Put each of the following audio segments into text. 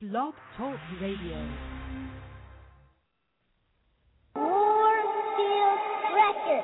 Blog Talk Radio. Warfield Records.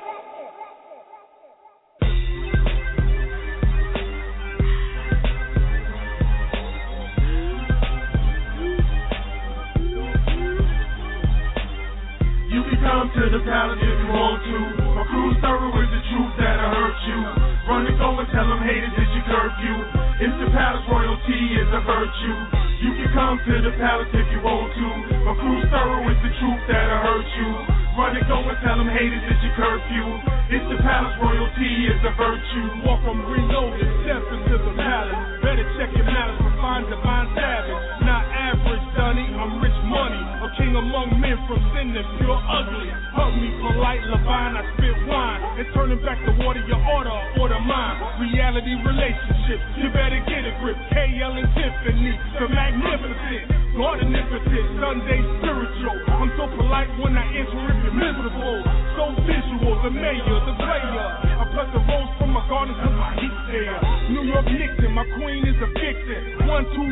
You can come to the palace if you want to. My crew's thorough with the truth that'll hurt you. Run and go and tell them haters it's your curfew. It's the palace, royalty is a virtue. You can come to the palace if you want to. My crew's thorough with the truth that'll hurt you. Run and go and tell them haters it's your curfew. It's the palace, royalty is a virtue. Welcome reloaded, step into the palace. Better check your malice for find divine savage. Not average, Dunny, I'm rich money. A king among men from sin that's pure ugly. Hug me polite, Levine, I spit wine. And turning back the water, your order mine. Reality relationship, you better get a grip. KL and Tiffany, the magnificent. God omnipotent, Sunday spiritual. I'm so polite when I answer if you're miserable. So visual, the mayor, the player. I pluck the rose from my garden cause my heat's there. New York Nixon, my queen is a vixen.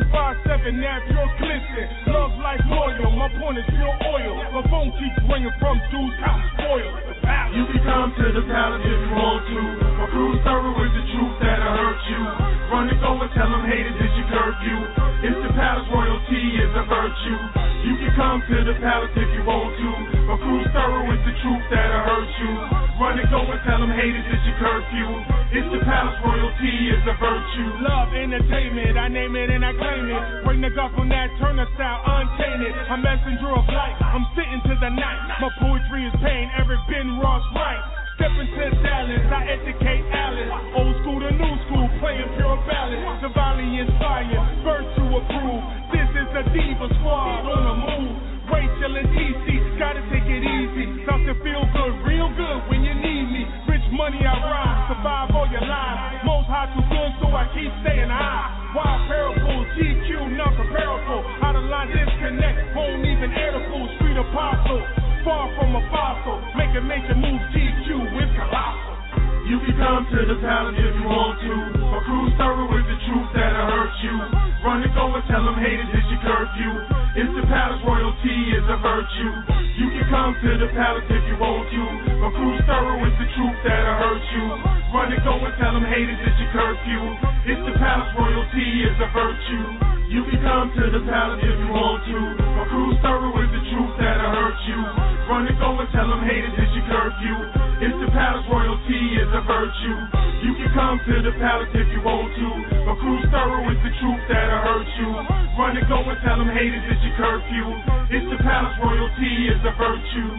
1257, now yours glisten. Love life loyal, my point is pure oil. My phone keeps ringing from dudes out spoiled. You can come to the palace if you want to. My crew's thorough with the truth that'll hurt you. Run and go and tell them haters it's your curfew. It's the palace, royalty is a virtue. You can come to the palace if you want to. My crew's thorough with the truth that'll hurt you. Run and go and tell them haters it's your curfew. It's the palace, royalty is a virtue. Love, entertainment, I name it and I claim it. Bring the God from that Turner style, untainted. I'm messenger of light, I'm sitting to the night. My poetry is pain, Eric Ben Ross right. Step into Dallas, I educate Alice. Old school to new school, playing pure ballads. Divinely inspired, birth to approve. This is a diva squad on the move. Rachel and TC, gotta take it easy. Start to feel good, real good when you need me. Rich money I rhyme, survive all your lives. Most high too good, so I keep staying high. Wild parables, GQ, not comparable. Out of line disconnect, won't even air the fool. Street apostle, far from a fossil. Making major moves, GQ with colossal. You can come to the palace if you want to. My crew's thorough with the truth that'll hurt you. Run and go and tell them haters it's your curfew. It's the palace, royalty is a virtue. You can come to the palace if you want to. My crew's thorough with the truth that'll hurt you. Run and go and tell them haters it's your curfew. It's the palace, royalty is a virtue. You can come to the palace if you want to. My crew's thorough with the truth that'll hurt you. Run and go and tell them haters it's your curfew. It's the palace, royalty is a virtue. You can come to the palace if you want to. My crew's thorough with the truth that'll hurt you. Run and go and tell them haters it's your curfew. It's the palace, royalty is a virtue.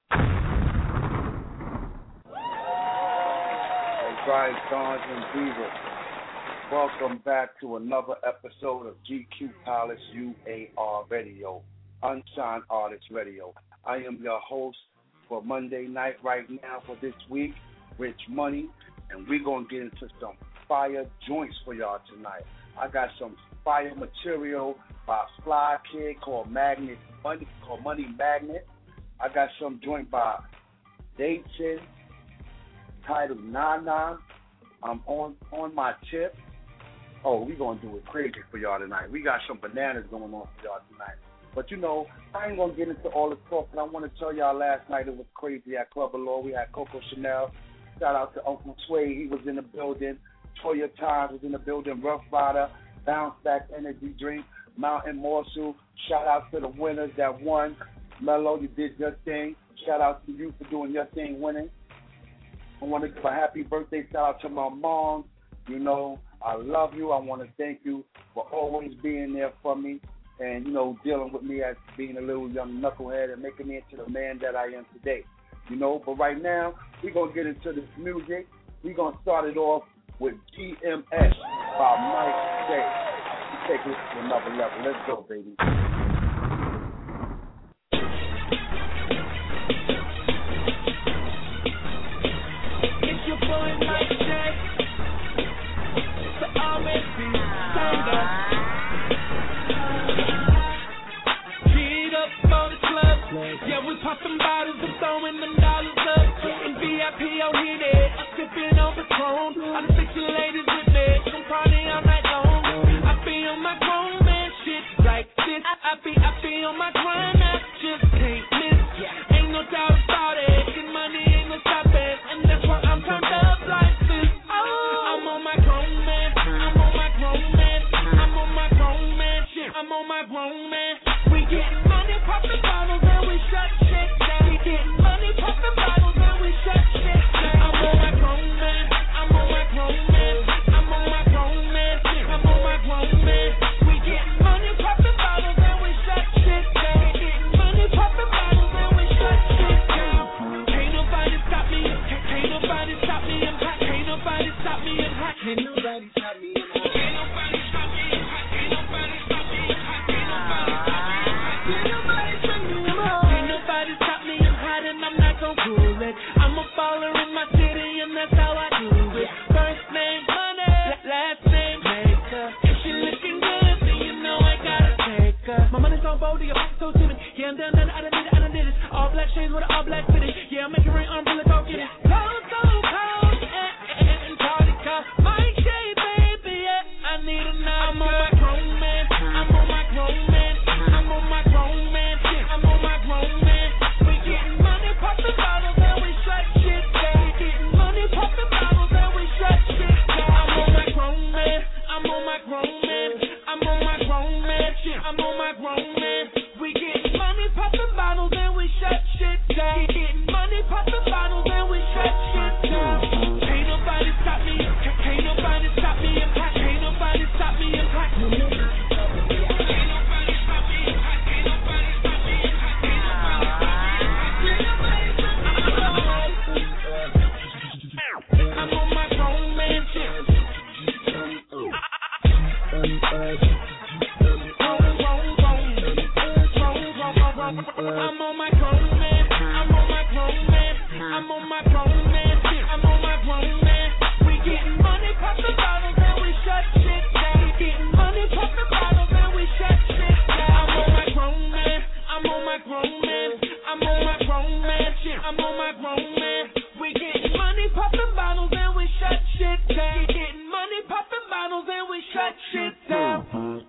Christ, Dons, and Divas. Welcome back to another episode of GQ Palace UAR Radio, Unsigned Artist Radio. I am your host for Monday night right now for this week, Rich Money, and we're going to get into some fire joints for y'all tonight. I got some fire material by Fly Kid called Money Magnet. I got some joint by Dayton titled Nana. I'm on my tip. Oh, we're going to do it crazy for y'all tonight. We got some bananas going on for y'all tonight. But, you know, I ain't going to get into all the talk, but I want to tell y'all last night it was crazy at Club Allure. We had Coco Chanel. Shout out to Uncle Sway. He was in the building. Toya Times was in the building. Rough Rider, Bounce Back Energy Drink, Mountain Morsel. Shout out to the winners that won. Mello, you did your thing. Shout out to you for doing your thing, winning. I want to give a happy birthday shout out to my mom. You know, I love you. I want to thank you for always being there for me and, you know, dealing with me as being a little young knucklehead and making me into the man that I am today. You know, but right now, we're going to get into this music. We're going to start it off with GMS by Mike J. Take it to another level. Let's go, baby. It's your boy Mike J. So always be turned up. Get up for the club. Yeah, we popping bottles and throwing them dollars up. And VIP out here, there, sipping on Patron. I'm 6 ladies with me, some party all night long. I be on my grown man shit like this. win. I be on my grind now, just can't miss. Ain't no doubt about it. Get money ain't no stopping, and that's why I'm turned up like this. I'm on my grown man. I'm on my grown man. I'm on my grown man. I'm on my grown man. We getting money, popping bottles, and we shut shit down. We getting money, popping bottles, and we shut shit down. I'm on my grown man. I'm on my grown man. I'm on my grown man. I'm on my grown man. We getting money, popping bottles, and we shut shit down. We getting money, popping bottles, and we shut shit down. Can't nobody stop me. Can't nobody stop me. I'm hot. Can't nobody stop me. I'm hot. Can't nobody stop me. I'm hot. Can't nobody stop me. I'm hot. Can't nobody stop me. I'm hot. Can't nobody stop me. Can't nobody stop me. I'm hot. Can't nobody stop me. I'm hot and I'm not gon' cool it. I'm a baller in my city and that's how I do it. First name money, last name maker. If she looking good, then you know I gotta take her. My money's so bold, your back so timid. Yeah, I'm down, I done did it. All black shades with an all black fitted. Yeah, I'm making rain, umbrella, go get it. Cold, so cold, and party car. My shade, baby, yeah, I need a night. I'm on my grown man. I'm on my grown man. I'm on my grown man. I'm on my grown man. We getting money, popping bottles, and we shut shit down. We getting money, popping bottles, and we shut shit down. I'm on my grown man. I'm on my grown man. I'm on my grown man. I'm on my grown man. We getting money, popping bottles, and we shut shit down. We getting money, popping bottles, and we shut shit down. Can't nobody stop me. Can't nobody stop me. I'm hot. Can't nobody stop me. I'm hot. Can't nobody stop me. I'm hot. Can't nobody stop me. I'm hot. Can't nobody stop me. Can't nobody stop me. I'm on my grown man shit. I'm on my grown man. I'm on my grown man. I'm on my grown man. I'm on my grown man. We getting money, popping bottles, and we shut shit down. We getting money, popping bottles, and we shut shit down. I'm on my grown man. I'm on my grown man. I'm on my grown man. I'm on my grown man. We getting money, popping bottles, and we shut shit down. We getting money, popping bottles, and we shut shit down.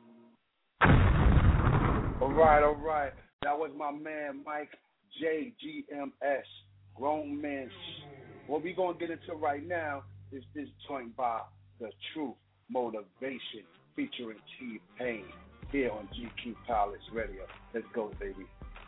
All right. That was my man Mike JGMS, Grown Man. What we gonna get into right now is this joint by The Truth Motivation featuring T-Pain here on GQ Palace Radio. Let's go, baby.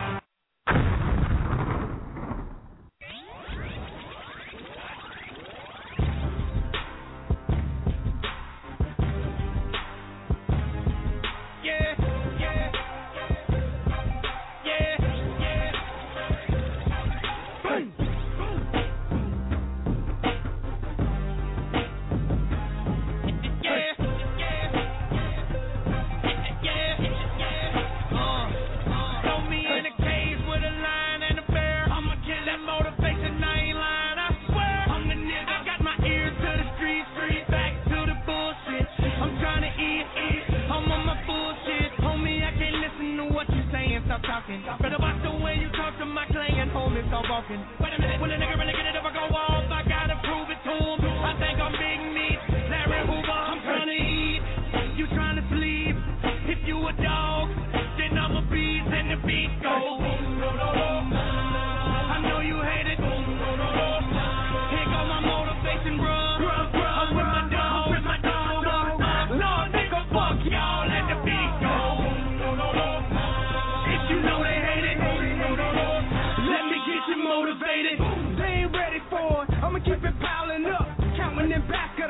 Better watch the way you talk to my client, homie, stop walking. Wait a minute, will a nigga really get it if I go off? I gotta prove it to him. I think I'm Big Meat, Larry Hoover, I'm trying to eat. You trying to sleep? If you a dog, then I'm a beast and the beat goes. I know you hate it. Here go my motivation, bro. I'm with my dog. No, nigga, fuck y'all, let the beat go. You know they hate it. Let me get you motivated. They ain't ready for it. I'ma keep it piling up, counting them back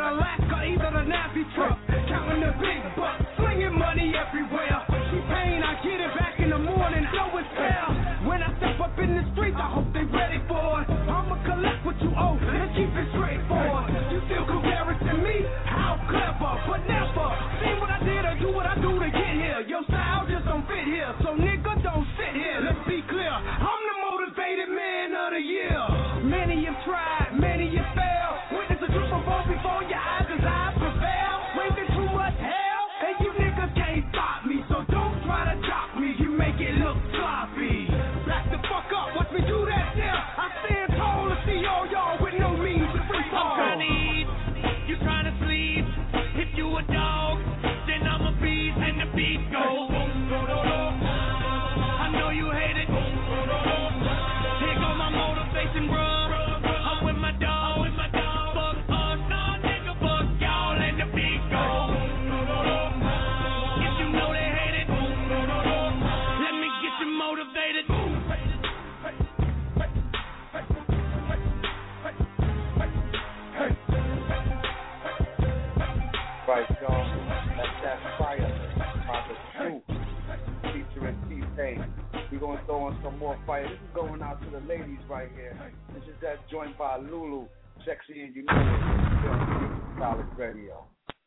We're going to throw on some more fire. This is going out to the ladies right here. This is that joint by Lulu, Sexy and Unique, on College Radio.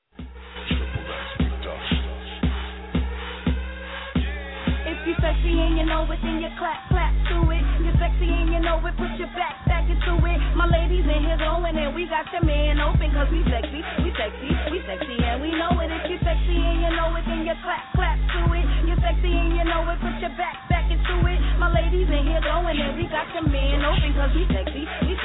If you sexy and you know it, then you clap, clap to it. You're sexy and you know it, put your back into it. My ladies in here going and we got your man open, cause we sexy and we know it. If you sexy and you know it, then you clap, clap to it. You're sexy and you know it, put your back into it. My ladies in here going and we got your man open, cause we sexy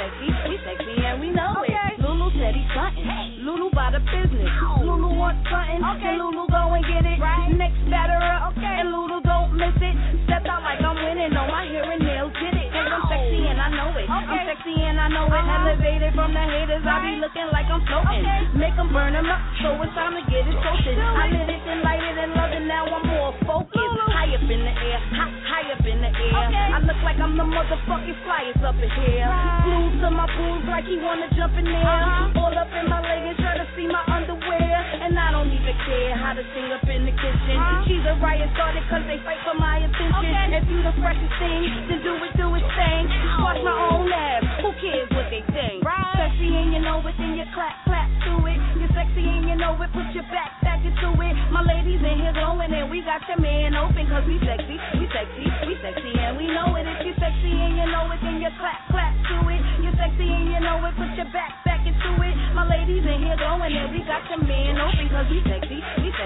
and we know it. Lulu said he's frontin', Lulu by the business. Lulu wants frontin', and Lulu go and get it. Next batter up, and Lulu don't miss it. Stepped out like I'm winning, on my hearing nails, get it. Cause I'm sexy and I know it. I'm sexy and I know it. Elevated from the haters, I be looking like I'm floating. Make them burn them up, so it's time to get it toasted. I lit it and lighted and loved it, now I'm more focused. High up in the air, high up in the air. I look like I'm the motherfucking flyest up in here. Glued to my boobs like he wanna jump in there. All up in my leggings, try to see my underwear. And I don't even care how to sing up in the kitchen. She's a riot started cause they fight for my attention. If you the freshest thing, then do it thing. Wash my own ass, who cares what they think? Sexy and you know it, then you clap to it. You're sexy and you know it, put your back into it. My ladies in here going and we got your man open, cause we sexy and we know it. If you sexy and you know it, then you clap to it. You're sexy and you know it, put your back into it. My ladies in here going and we got your man open, cause we sexy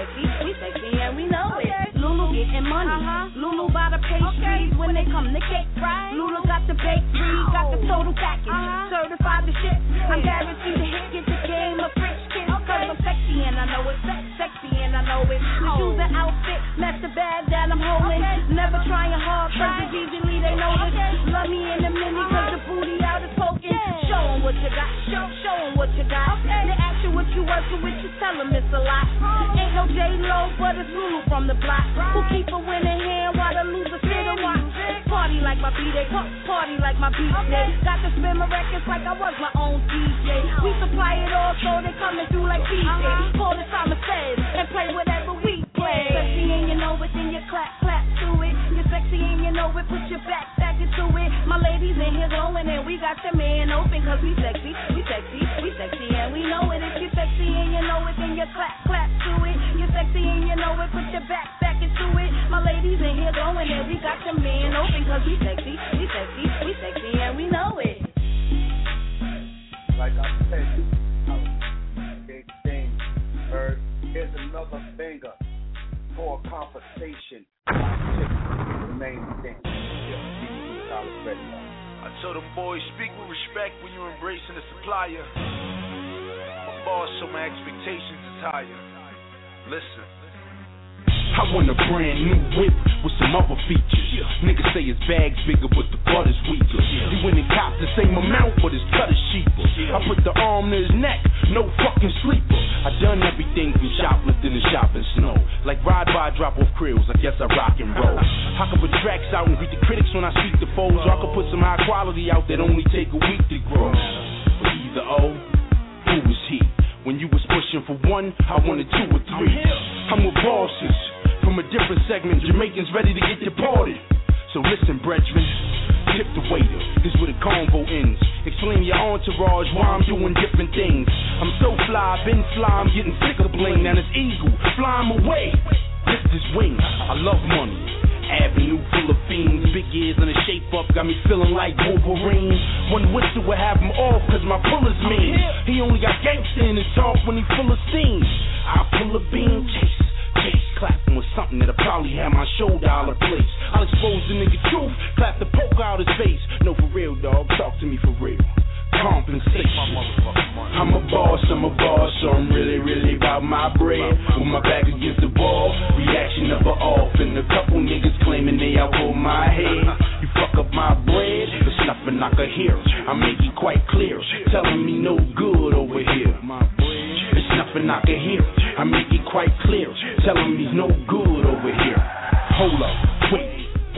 and we know it. Lulu getting money, Lulu by the pastries when they come to cake. Lulu got the bakery, got the total package, certified the shit. I'm guaranteed to hit, get the game a French kiss, cause I'm sexy and I know it, sexy and I know it. The shoes and outfit, match the bag that I'm holding. Never trying hard, cause it's easily they know it. Love me in a minute, cause the booty out is poking. Show them what you got, show them what you got. They ask you what you working with, you tell them it's a lot. Ain't no J-Lo, but it's Lulu from the block. Who keep a winning hand while the loser sit and watch. Party like my B-Day, party like my B-Day. Got to spin my records like I was my own DJ. We supply it all, so they coming through like DJ. Call the time it says, and play whatever we play. Sexy and you know it, then you clap to it. You're sexy and you know it, put your back into it. My ladies in here going and we got your man open, cause we sexy and we know it. If you're sexy and you know it, then you clap to it. You're sexy and you know it, put your back into it. My ladies in here going and we got your man open, cause we sexy and we know it. Like I said, big thing. Here's another banger for a conversation. The main thing. I told them boys, speak with respect when you're embracing the supplier. I'm a boss, so my expectations is higher. Listen. I want a brand new whip with some other features. Niggas say his bag's bigger, but the butt is weaker. He went and copped the same amount, but his cut is cheaper. I put the arm to his neck, no fucking sleeper. I done everything from shoplifting to shopping snow. Like ride by, drop off krills, I guess I rock and roll. I could put tracks out and greet the critics when I speak to foes, or I could put some high quality out that only take a week to grow. But either O, who was he? When you was pushing for one, I wanted 2 or 3. I'm with bosses from a different segment. Jamaicans ready to get deported. So listen, brethren, tip the waiter. This is where the convo ends. Explain your entourage why I'm doing different things. I'm so fly, been fly, I'm getting sick of bling. Now it's eagle, fly him away. Lift his wings. I love money. Avenue full of fiends, big ears and a shape up, got me feeling like Wolverine. One whistle would have him off, cause my puller's mean. He only got gangsta in his talk when he full of steam. I pull a beam, chase, clapping with something that'll probably have my shoulder out of place. I'll expose the nigga truth, clap the poke out his face. No, for real, dog, talk to me for real. Compensation. I'm a boss, so I'm really about my bread. With my back against the wall, reaction never off. And a couple niggas claiming they out for my head. You fuck up my bread, there's nothing I can hear. I make it quite clear, telling me no good over here. There's nothing I can hear. I make it quite clear, telling me no good over here. Hold up, wait, watch the nigga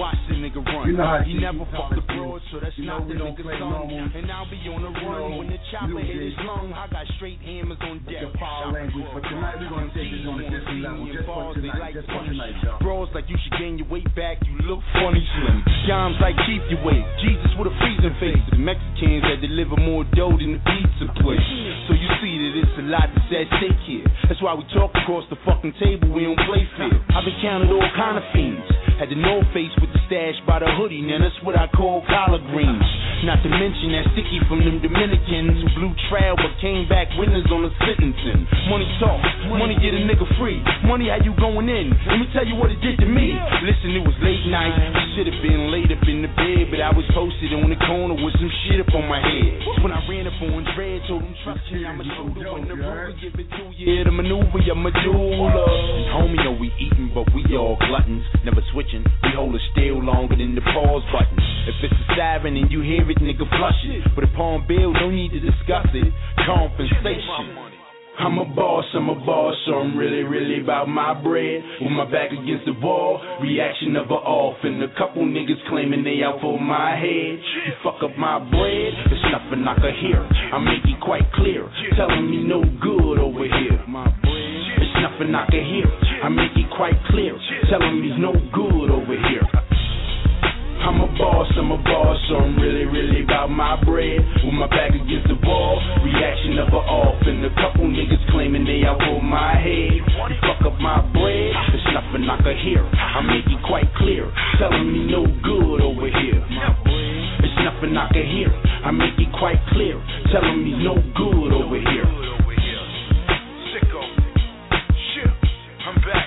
nigga run. You know how he never fucked the broad, so that's not the nigga's son. And I'll be on the run when the chopper hit his lung. I got straight hammers on deck. Foul language, but tonight we're gonna take this on a different level. Just for tonight, y'all. Bros like you should gain your weight back. You look funny, slim. Yams like keep your weight. Jesus with a freezing face. The Mexicans that deliver more dough than the pizza place. So you see that it's a lot that's at stake here. That's why we talk across the fucking table. We don't play fair. I've encountered all kind of fiends. Had the North Face with the stash by the hoodie. Now that's what I call collard greens. Not to mention that sticky from them Dominicans who blew trial but came back winners on the sentencing. Money talk, money get a nigga free. Money how you going in? Let me tell you what it did to me. Listen, it was late night. I should have been laid up in the bed, but I was posted on the corner with some shit up on my head. When I ran up on Dread, told him trust me, I'ma show you when the Ruger give it to you. Yeah, the maneuver, your medulla. And homie, know we eatin', but we all gluttons. Never switching, we hold it still longer than the pause button. If it's a siren and you hear it, nigga, flush it. But upon bill, no need to discuss it. Compensation. I'm a boss, so I'm really about my bread. With my back against the wall, reaction never off. And a couple niggas claiming they out for my head. You fuck up my bread, there's nothing I can hear. I make it quite clear, telling me no good over here. There's nothing I can hear. I make it quite clear, telling me no good over here. I'm a boss, so I'm really about my bread. With my back against the wall, reaction never off. And a couple niggas claiming they out for my head. You fuck up my bread, there's nothing I can hear. I make it quite clear, telling me no good over here. There's nothing I can hear. I make it quite clear, telling me no good over here. Sicko, shit, I'm back.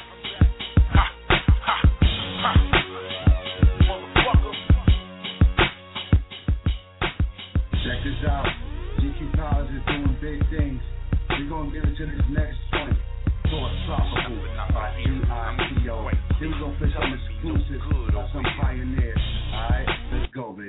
Check this out. GQ Powers is doing big things. We're gonna give it to this next joint. Philosophical by GITO. Then we're gonna play some exclusive by some pioneers. Alright, let's go, baby.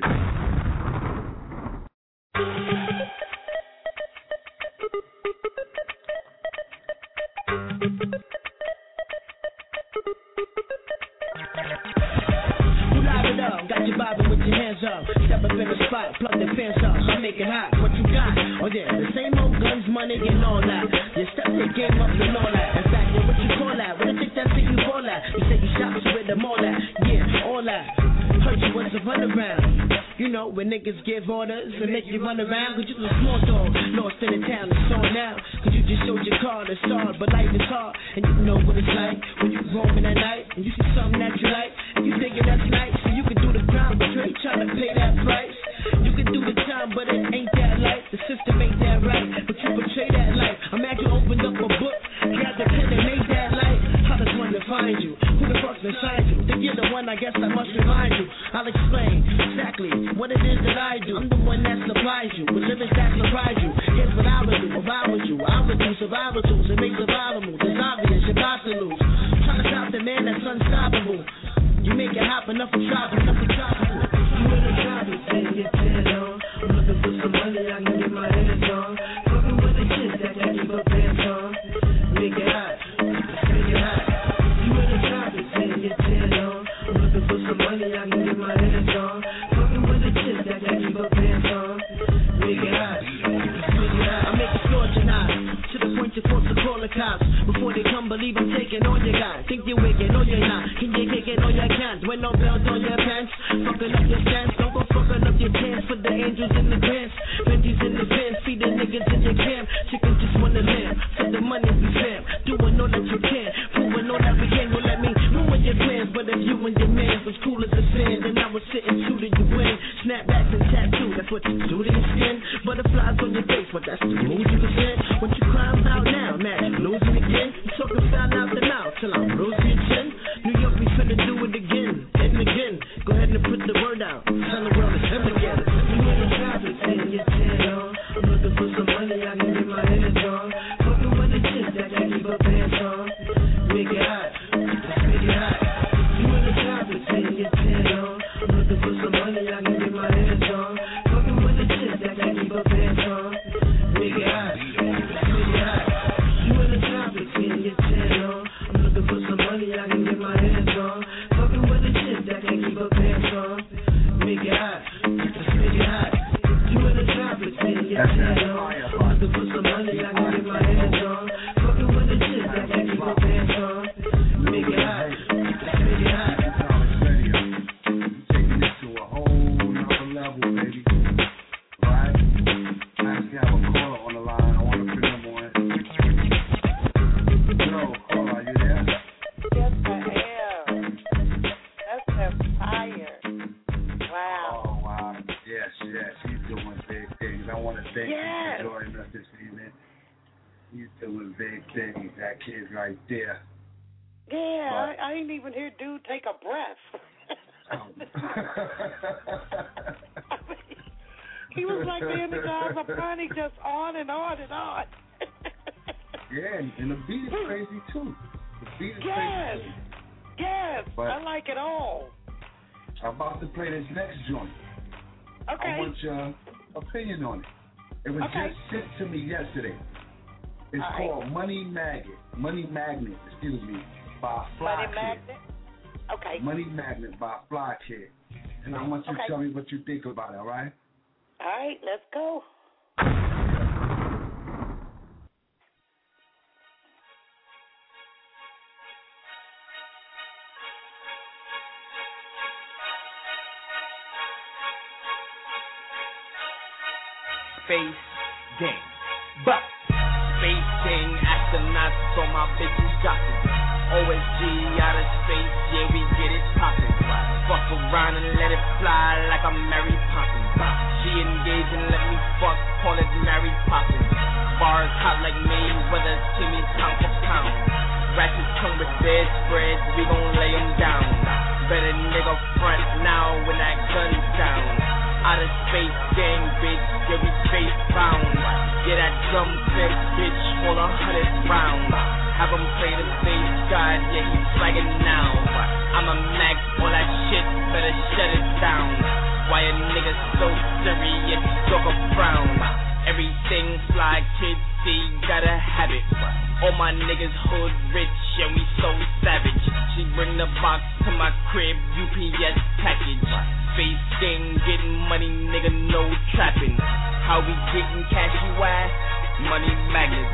Got your Bible with your hands up. Step up in the spot, plug the fence up. I make it hot. What you got? Oh yeah, the same old guns, money, and all that. You step the game up and all that. In fact, what you call that? What you think that thing you call that? You say you shop with them all that. Yeah, all that. Heard you was a run around. You know, when niggas give orders and make you run around, cause you a small dog, lost in the town, it's on now. Cause you just showed your card, it's hard, but life is hard. And you know what it's like when you roaming at night, and you see something that you like, and you thinking that's nice. So you can do the crime, but you ain't trying to pay that price. You can do the time, but it ain't that life. The system ain't that right, but you portray that life. Imagine opened up a book, got the pen and made that life. How does one define you? Who the fuck's beside you? If you're the one, I guess I must remind you. I'll explain exactly what it is that I do. I'm the one that supplies you with lyrics that surprise you. Here's what I would do if I was you. I would do survival tools and make survival moves. It's obvious you're about to lose. Trying to stop the man that's unstoppable. You make it happen, enough for trouble, enough for trouble. You in the trouble, take your head on. I'm looking for some money I can get my hands on. Fucking with the shit that can keep up pants on. Make it hot, make it hot. You in the trouble, take your head on. I'm looking for some money I can get my hands on. Fucking with the shit that can keep up pants on. Make it hot, make it hot. I make it scorching hot. To the point you're forced to call the cops. Before they come, believe I'm taking all you got. Think you're wicked, no you're not. Can you kick it? No you can't. When no belt on your pants, fucking up your stance. Don't go fucking up your pants. Put the angels in the grants, Benji's in the fence. Feed the niggas in your camp. Chickens just wanna live, for the money we fam. Doing all that you can, proving all that we can. Well let me ruin your plans, but if you and your man was cool as a fan, then I was sitting shooting you win. Snapbacks and tattoo, that's what you do to your skin. Butterflies on your face, but that's the mood you was in. When you climb out now, man, you losing again. You talking foul out the mouth till I'm losing your chin. New York, we finna do it again and again. Go ahead and put the word out. Tell the world it's him again. You in the traffic, taking your head on. I'm looking for some money I can get my hands on. Fucking with the shit that can keep up pants on. Make it hot, make it hot. You in the traffic, taking your head on. I'm looking for some money I can get my hands on. Fucking with the shit that can keep up pants on. Make it hot, make it hot. You in the traffic, taking your head on. I'm looking for some money I can get my hands on. Fucking on. Make it hot, let's make it hot. You in the tropics, man, yes, I'm about to put some money, I can get my hands on. Fucking with the shit, I can get my pants on. Make it hot, let's make it hot. Taking it to a whole nother level, baby. Right? I actually have a caller on the line. I want to bring him on. Yo, caller, are you there? Yes, I am. That's just fire. Wow. Oh, wow. Yes. He's doing big things. I want to thank you for joining us this evening. He's doing big things. That kid right there. Yeah, I ain't even hear dude take a breath. He was like the Energizer Bunny, just on and on and on. Yeah, and the beat is crazy too. The beat is crazy too. Yes, but I like it all. I'm about to play this next joint. Okay. I want your opinion on it. It was just sent to me yesterday. It's called Money Magnet, by Fly Kid. Money Magnet? Okay. Money Magnet by Fly Kid. And I want you to tell me what you think about it, all right? All right, let's go. Space gang, but space gang astronauts for my bitches dropping. OSG out of space, yeah we get it poppin'. Fuck around and let it fly like I'm Mary Poppins. She engaged and let me fuck, call it Mary Poppins. Bars hot like Mayweather, Timmy pound for pound. Ratchets come with bedspreads, we gon' lay 'em down. Better nigga front now when that gun's down. Out of space gang, bitch, yeah we space bound. Yeah that drum set, bitch, hold 100 rounds. Have him play the bass god, yeah he's flagging now. I'm a Mac, all that shit, better shut it down. Why a nigga so serious, talk a frown. Everything Fly Kid see, gotta have it. All my niggas hood rich, yeah we so savage. She bring the box to my crib, UPS package. Space gang, getting money, nigga, no trapping. How we getting cash, you ass? Money magnet,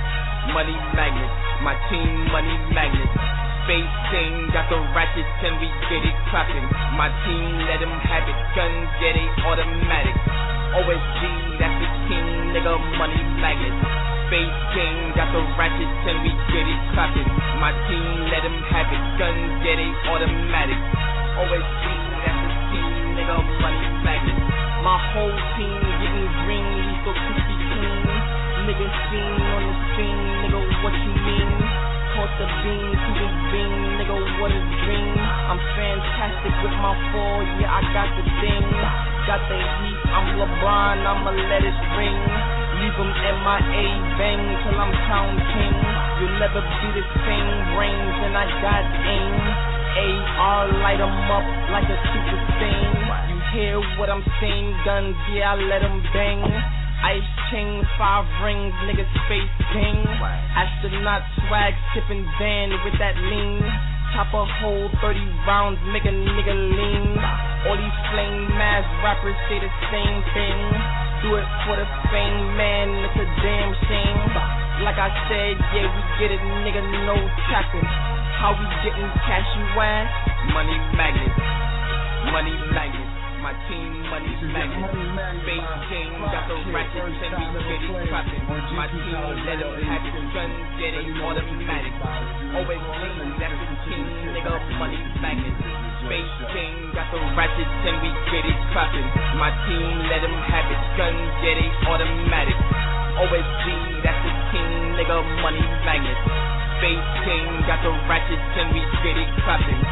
my team money magnet. Space gang, got the ratchets and we get it clapping. My team let them have it, guns get it automatic. OSG, that's the team, nigga, money magnet. Space gang, got the ratchets and we get it clapping. My team let them have it, guns get it automatic. OSG, that's the team, nigga, money magnet. My whole team getting green, we so crispy clean. Nigga seen on the scene, nigga, what you mean? Caught the beam to the beam, nigga, what a dream. I'm fantastic with my fall, yeah, I got the thing. Got the heat, I'm LeBron, I'ma let it ring. Leave them MIA, bang till I'm town king. You'll never be the same, brains and I got aim. AR light 'em up like a super stain. You hear what I'm saying? Guns, yeah, I let 'em bang. Ice chain, 5 rings, nigga space king. Astronaut swag, sipping van with that lean. Chop a hole, 30 rounds, make a nigga lean. All these flame mass rappers say the same thing. Do it for the fame, man, it's a damn shame. Like I said, yeah, we get it, nigga, no trapping. How we getting cash, you ass? Money magnet, my team money magnet. Space king, got the ratchets and we get it clapping. My team let them have it, guns get it automatic. Always clean, that's the team, nigga, money magnet. Space king, got the ratchets and we get it clapping. My team let them have it, guns get it automatic. OSG, that's the team, nigga, money magnet. Space king, got the ratchets and we get it clapping.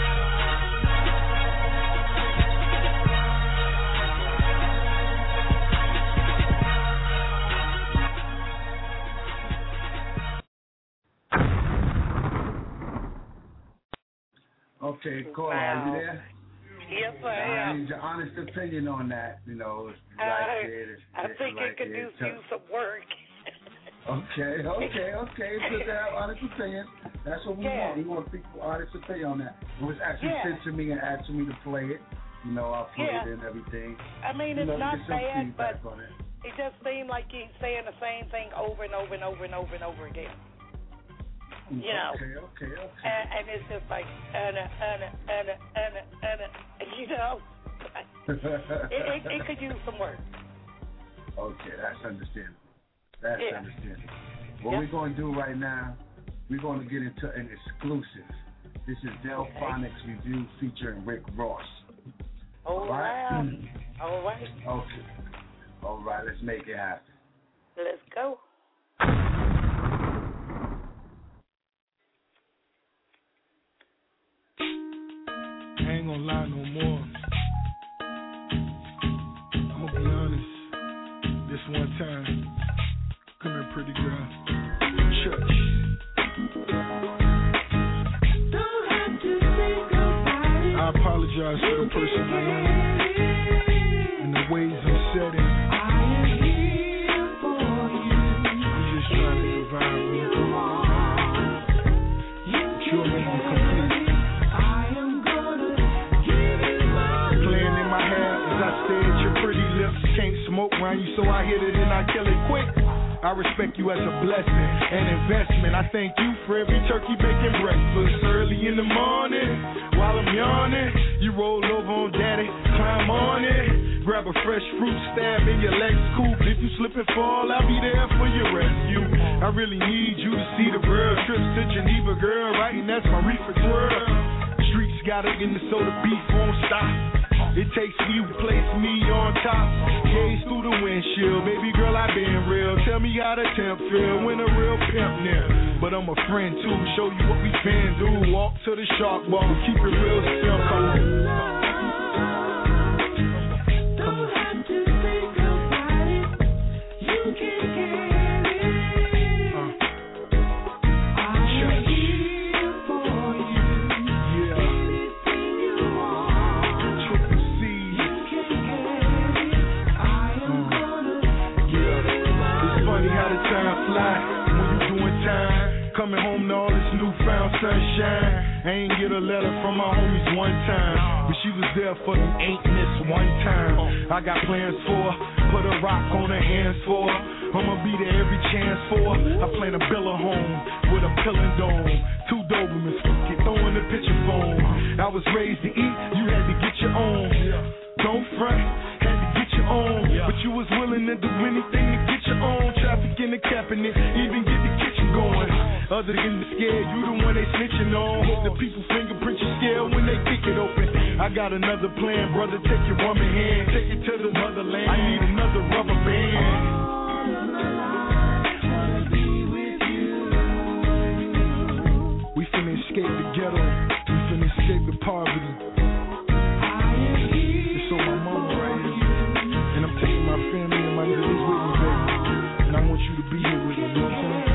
Okay, Cora, are you there? Yes, I I am. need your honest opinion on that. You know, I think it could use some work. Okay. Put that honest opinion. That's what we want. We want people's honest opinion on that. It was actually sent to me and asked me to play it. You know, I'll put it in everything. I mean, it's not bad, but it just seemed like he's saying the same thing over and over and over and over and over again. You know. Okay. And it's just like, you know. it could use some work. Okay, that's understandable. That's understandable. What we're going to do right now, we're going to get into an exclusive. This is Delphonics Review featuring Rick Ross. All right. Okay. All right, let's make it happen. Let's go. I ain't gonna lie no more. I'm gonna be honest. This one time. Come here, pretty girl. Church. I apologize for the person I am and the ways I'm setting. I'm just trying to survive. You're making complete. Playing in my hair as I stare at your pretty lips. Can't smoke around you, so I hit it and I kill it quick. I respect you as a blessing, an investment. I thank you for every turkey bacon breakfast early in the morning. While I'm yawning, you roll over on daddy, climb on it. Grab a fresh fruit, stab in your leg scoop. If you slip and fall, I'll be there for your rescue. I really need you to see the world. Trips to Geneva, girl, right? And that's my reefer twirl. Streets got it in the soda, beef won't stop. It takes you to place me on top. Gaze through the windshield. Baby girl, I been real. Tell me how the temp feel when a real pimp near. But I'm a friend too. Show you what we fin do. Walk to the shark ball. Keep it real simple. Coming home to all this newfound sunshine. I ain't get a letter from my homies one time, but she was there for me, ain't miss one time. I got plans for her, put a rock on her hands for her. I'ma be there every chance for her. I plan to build a home with a pillar dome. 2 Dobermans, throwing the picture phone. I was raised to eat, you had to get your own. Don't front, had to get your own. But you was willing to do anything to get your own. Traffic in the cabinet, even get the kitchen going. Other than the scare, you the one they snitching on. Hope the people fingerprint your scale when they kick it open. I got another plan, brother, take your woman hand. Take it to the motherland, I need another rubber band. We finna escape the ghetto, we finna escape the poverty. It's on my mama right here, and I'm taking my family and my niggas with me, baby. And I want you to be here with me, you know what I'm saying?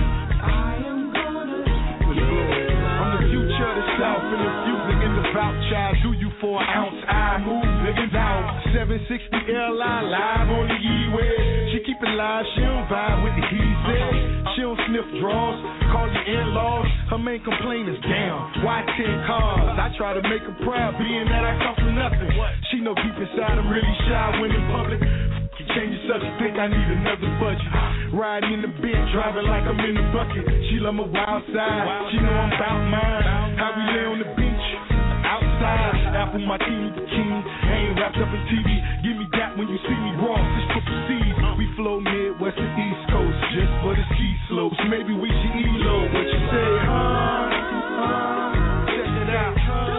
South and the music in the voucher. Do you for an ounce? I move niggas out. 760 LI live on the E-Way. She keep it live, she don't vibe with the he said. She don't sniff draws, call your in-laws. Her main complaint is damn, why 10 cars? I try to make her proud, being that I come from nothing. She know deep inside I'm really shy when in public. Change the subject, think I need another budget. Riding in the Benz, driving like I'm in the bucket. She love my wild side, she know I'm about mine. How we lay on the beach, outside. Apple Martini bikini, ain't wrapped up in TV. Give me that when you see me raw, it's triple C's. We flow Midwest and East Coast, just for the ski slopes. Maybe we should ELO, what you say, check it out.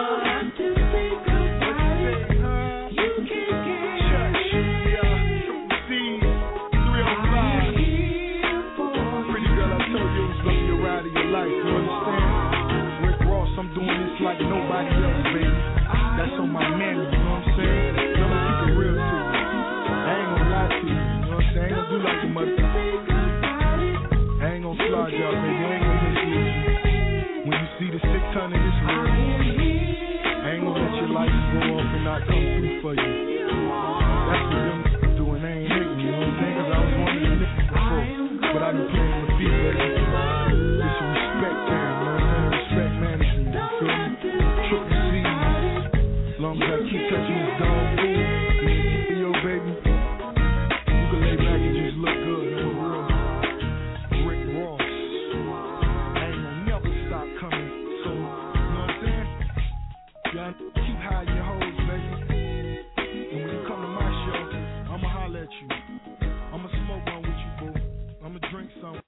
I'm doing this like nobody else, baby. That's on my mammy, you know what I'm saying? And I'm gonna keep it real to you. I ain't gonna lie to you, you know what I'm saying? I ain't gonna do like your mother. I ain't gonna slide y'all, baby. I ain't gonna mislead you. When you see the 600, it's real. I ain't gonna let your lights go off and not come through for you. That's what them doing. They ain't hating, you know what I'm saying? Cause I was one of them niggas before. But I been playing with feet, baby. It's a respect thing, you know what I'm saying? Respect management. Long long as I keep touching this dog food, yo, baby, you can lay back and just look good. For real. Rick Ross. I ain't gonna never stop coming. So, you know what I'm saying? Y'all keep hiding your hoes, baby. And when you come to my show, I'ma holler at you. I'ma smoke one with you, boo. I'ma drink some.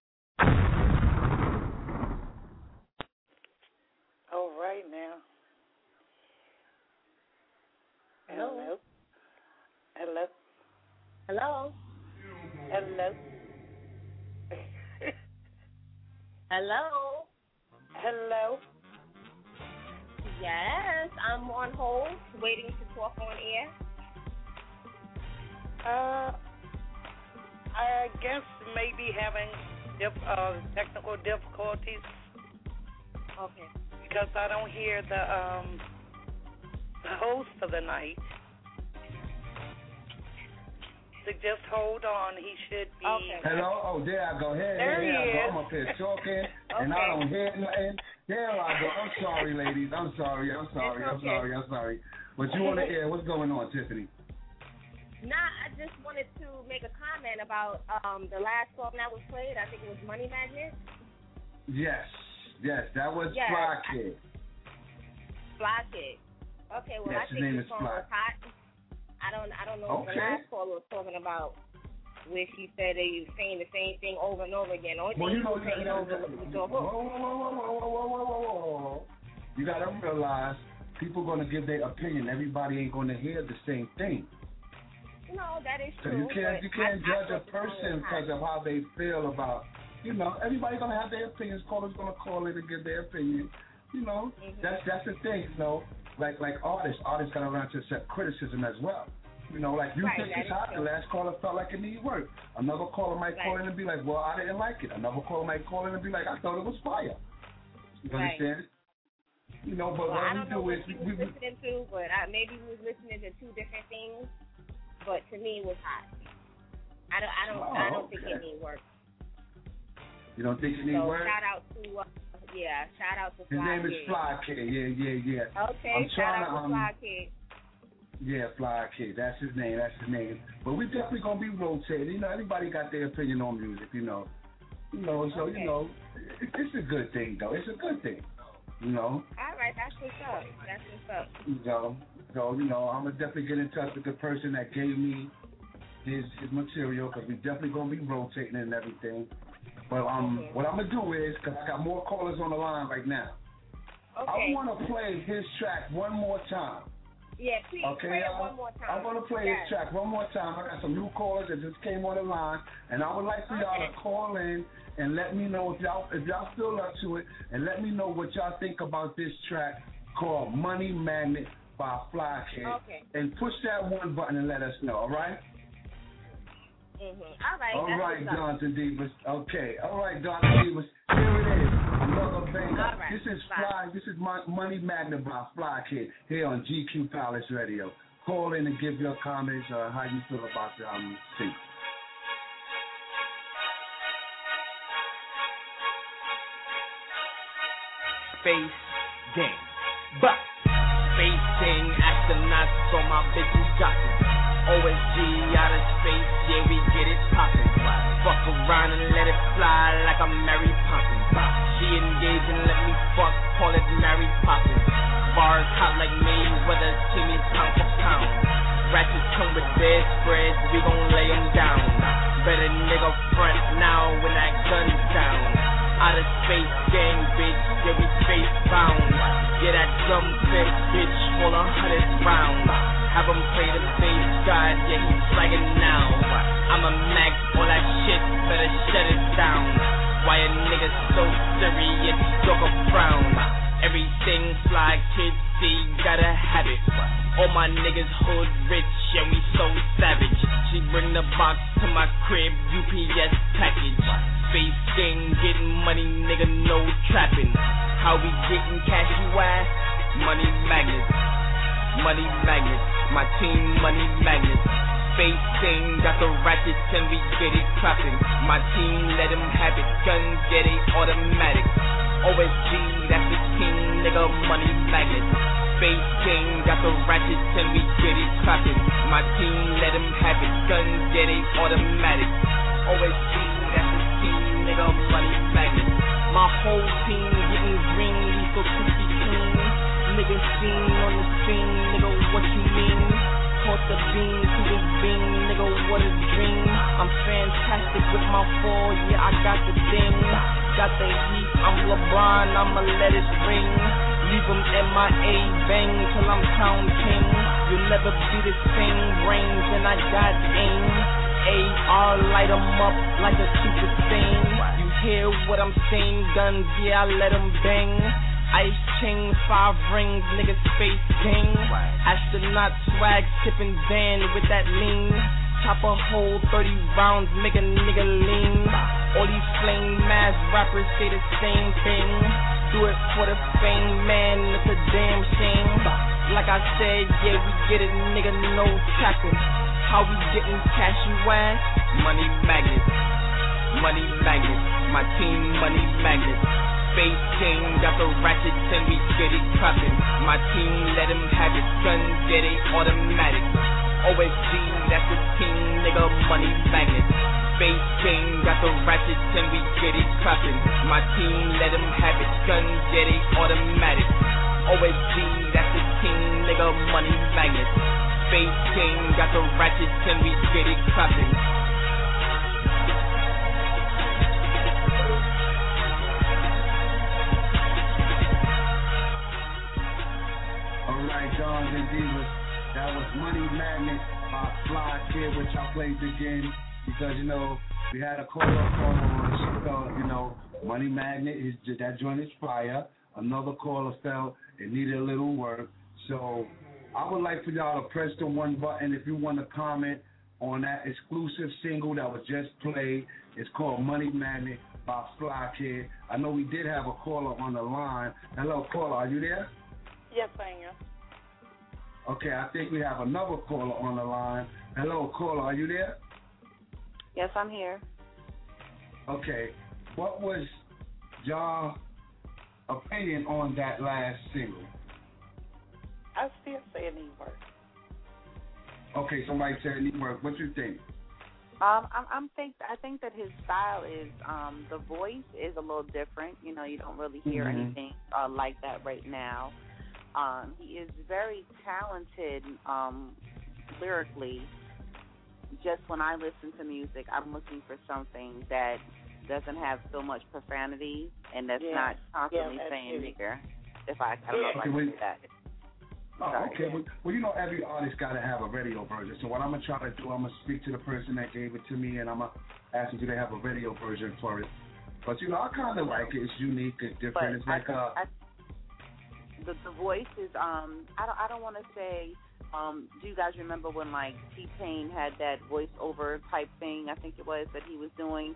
All right now. Hello. Hello. Hello. Hello. Hello. Hello. Yes, I'm on hold, waiting to talk on air. I guess maybe having technical difficulties. Okay. Because I don't hear the host of the night. So just hold on. He should be. Okay. Hello? Oh, there I go. There he is. I'm up here talking, and I don't hear nothing. There I go. I'm sorry, ladies. I'm sorry. I'm sorry. But you on the air. What's going on, Tiffany? Nah, I just wanted to make a comment about the last song that was played. I think it was Money Magnet. Yes, that was Fly Kid. Fly Kid. Okay, well, yes, I think the song was hot. I don't know what the last caller was talking about, where she said that you saying the same thing over and over again. Only thing you was saying over with your hook. Whoa. You got to realize people going to give their opinion. Everybody ain't going to hear the same thing. No, that is so true. You can't judge a person because of how they feel about, everybody's going to have their opinions. Callers going to call in and give their opinion. That's the thing, Like artists got to learn to accept criticism as well. Like you think it's hot, the last caller felt like it needed work. Another caller might call in and be like, well, I didn't like it. Another caller might call in and be like, I thought it was fire. You understand? But I don't know what what you was listening to, but maybe we was listening to two different things. But to me, it was hot. I don't think it needs work. You don't think it needs work? Shout out to Fly Kid. His name is Fly Kid. Yeah. Okay, shout out to Fly Kid. Yeah, Fly Kid. That's his name. But we definitely gonna be rotating. Everybody got their opinion on music. So it's a good thing though. It's a good thing. All right, that's what's up. So I'm gonna definitely get in touch with the person that gave me his material because we definitely gonna be rotating and everything. But what I'm gonna do is, because I got more callers on the line right now. Okay. I want to play his track one more time. Yeah, please play it one more time. I'm gonna play his track one more time. I got some new callers that just came on the line, and I would like for y'all to call in and let me know if y'all still up to it, and let me know what y'all think about this track called Money Magnet by Fly Kid. Okay. And push that one button and let us know, all right? All right, Dons and Divas. Okay. All right, Dons and Divas. Here it is. Another banger. All right. This is Money Magnet by Fly Kid here on GQ Palace Radio. Call in and give your comments on how you feel about the single. Space game. But space gang astronauts on my bitches jocking. OSG out of space, yeah, we get it poppin'. Fuck around and let it fly like I'm Mary Poppins. She engaged and let me fuck, call it Mary Poppins. Bars hot like Mayweather, Timmy's pound for pound. Ratchets come with bedspreads, we gon' lay them down. Better nigga front now when that gun's down. Out of space gang, bitch, yeah, we space bound. Yeah, that drum set, bitch, full of 100 rounds. Have him play the bass god, yeah, he's flagging now. I'm a Mac, all that shit, better shut it down. Why a nigga so serious, joke a frown. Everything Fly Kid see, gotta have it. All my niggas hood rich, yeah, we so savage. She bring the box to my crib, UPS package. Space gang, getting money, nigga, no trapping. How we getting cash, you ass? Money magnets. Money magnets, my team money magnets. Space thing, got the ratchets and we get it clapping. My team let him have it, gun get it automatic. OSG, that's the team, nigga, money magnets. Space King got the ratchets and we get it clapping. My team let him have it, guns get it automatic. OSG, that's the team, nigga, money magnet. My whole team getting green, lethal crispy clean. Niggas seen on the scene, nigga, what you mean? Caught the beam to his beam, nigga, what a dream. I'm fantastic with my fall, yeah, I got the thing. Got the heat, I'm LeBron, I'ma let it ring. Leave them MIA, bang till I'm counting. You'll never be the same range, and I got aim. AR light 'em up like a super stain. You hear what I'm saying? Guns, yeah, I let 'em bang. Ice chain, 5 rings, nigga, space king. Astronaut swag, tipping van with that lean. Chop a hole, 30 rounds, make a nigga lean. All these flame mass rappers say the same thing. Do it for the fame, man, it's a damn shame. Like I said, yeah, we get it, nigga, no trapping. How we getting cash, you ass? Money magnet, money magnet. My team, money magnet. Space King got the ratchets and we get it clapping. My team let him have it, guns get it automatic. OSG, that's the team, nigga, money magnet. Space King got the ratchets and we get it clapping. My team let him have it, guns get it automatic. OSG, that's the team, nigga, money magnet. Space King got the ratchets and we get it clapping. Alright, Dons and Divas, that was Money Magnet by Fly Kid, which I played again because, you know, we had a caller on. She felt, you know, Money Magnet, that joint is fire. Another caller felt it needed a little work. So I would like for y'all to press the one button if you want to comment on that exclusive single that was just played. It's called Money Magnet by Fly Kid. I know we did have a caller on the line. Hello, caller, are you there? Yes, I am. Okay, I think we have another caller on the line. Hello, caller, are you there? Yes, I'm here. Okay, what was y'all opinion on that last single? I still say it needs work. Okay, somebody said it needs work. What you think? I think that his style is the voice is a little different. You know, you don't really hear anything like that right now. He is very talented lyrically. Just when I listen to music, I'm looking for something that doesn't have so much profanity and that's not constantly saying nigger. If I don't know if I can do that. Oh, okay. Well, you know, every artist got to have a radio version. So what I'm going to try to do, I'm going to speak to the person that gave it to me, and I'm going to ask them, do they have a radio version for it? But, you know, I kind of like it. It's unique. It's different. It's like the voice is, I don't want to say, do you guys remember when, like, T-Pain had that voiceover type thing, I think it was, that he was doing?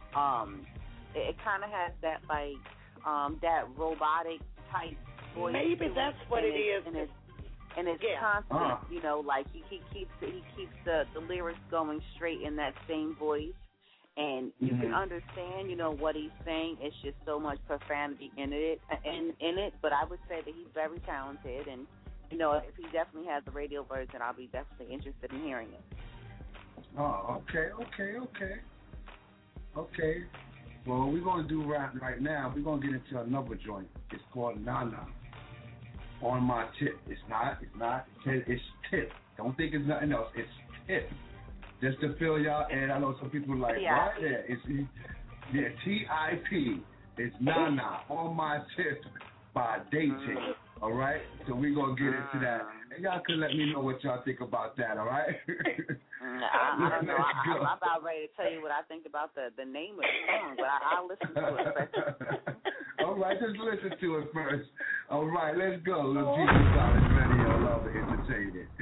It kind of has that, like, that robotic type voice. Maybe that's what it is. And it's constant, you know, like he keeps the lyrics going straight in that same voice, and you can understand, you know, what he's saying. It's just so much profanity in it. But I would say that he's very talented, and you know, if he definitely has the radio version, I'll be definitely interested in hearing it. Oh, okay. Well, we're gonna do right now. We're gonna get into another joint. It's called Nana. On my tip. It's tip. Don't think it's nothing else. It's tip. Just to fill y'all, and I know some people are like, right there. It's TIP. It's Nana on my tip by Dayton. All right? So we're going to get into that. And y'all can let me know what y'all think about that, all right? I don't know. I'm about ready to tell you what I think about the name of the song, but I'll listen to it first. All right, just listen to it first. All right, let's go. Little Jesus College Radio, love to entertain it.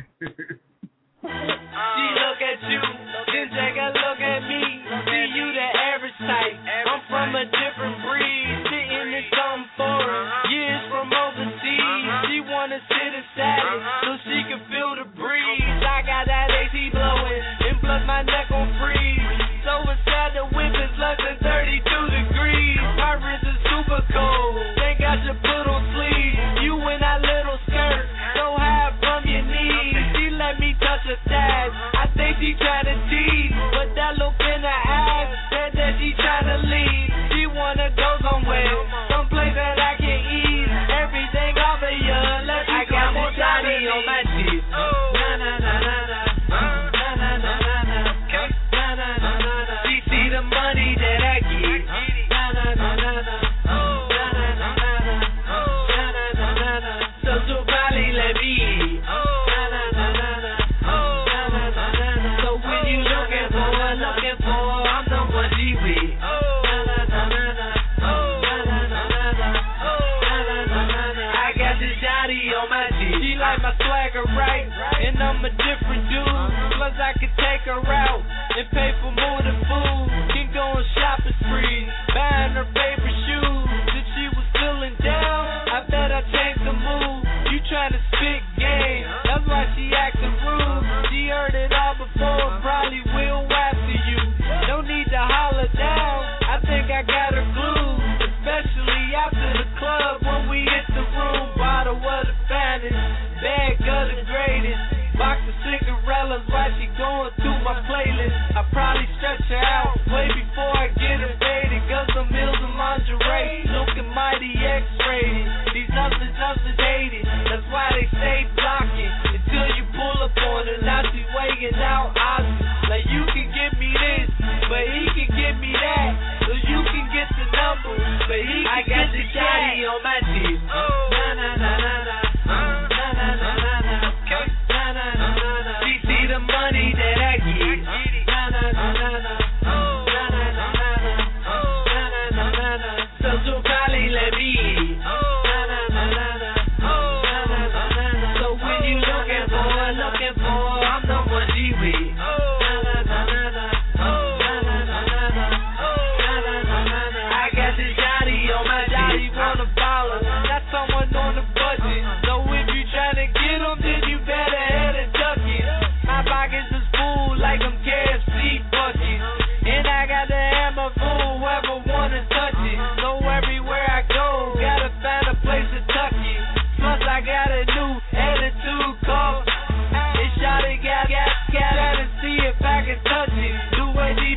She look at you, then take a look at me. See you the average type. I'm from a different breed, sitting in something foreign. Years from overseas, she wanna sit inside it so she can feel the breeze. I got that AC blowing, and plus my neck on freeze. So inside the whip is less than 32 degrees. My wrist is super cold, think I should put on sleeves. You in that little skirt, on my dick. Na na na na na. Na na na na na. Na na na na na. She see the money that I get. Na na na na na. Na na na na na. Na na na na na. So probably let me eat. Na na na na na. Na na na na na. So when you looking for, I'm the one she with. Na na na na na. Na na na na na. Na na na na na. I got this shawty on my dick. She like my swagger right, and I'm a different dude. Plus I can take her out and pay for more than food. Can go on shopping spree, buying her favorite shoes. If she was feeling down, I bet I changed the mood. You tryna spit game, that's why she acting rude. She heard it all before, probably will after you. No need to holler down, I think I got her glued. Especially after the club when we hit the room. Bottle of the finest, bag of the greatest. Box of cigarillas while she going through my playlist. I probably stretch her out way before I get her faded. Cause the meals of lingerie looking mighty X-rated. These numbers hated, that's why they stay blocking. Until you pull up on her, now she weighing out options. Like you can give me this, but he can give me that. So you can get the number, but he can get the shawty on my dick. Na na na na na. Na na na na na. Na na na na na. She see the money that I get. Na na na na na. Na na na na na. Na na na na na. So probably let me eat. Na na na na na. Na na na na na. So when you looking for, I'm the one she with. Na na na na na. Na na na na na. Na na na na na. I got this shawty on my shawty wanna baller. Got someone on the budget. So if you tryna get them, then you better head and duck it. My pockets is full like I'm KFC bucket. And I got the hammer full, whoever wanna touch it. So everywhere I go, gotta find a place to tuck it. Plus I got a new attitude called it shawty got to see if I can touch it. Do it deep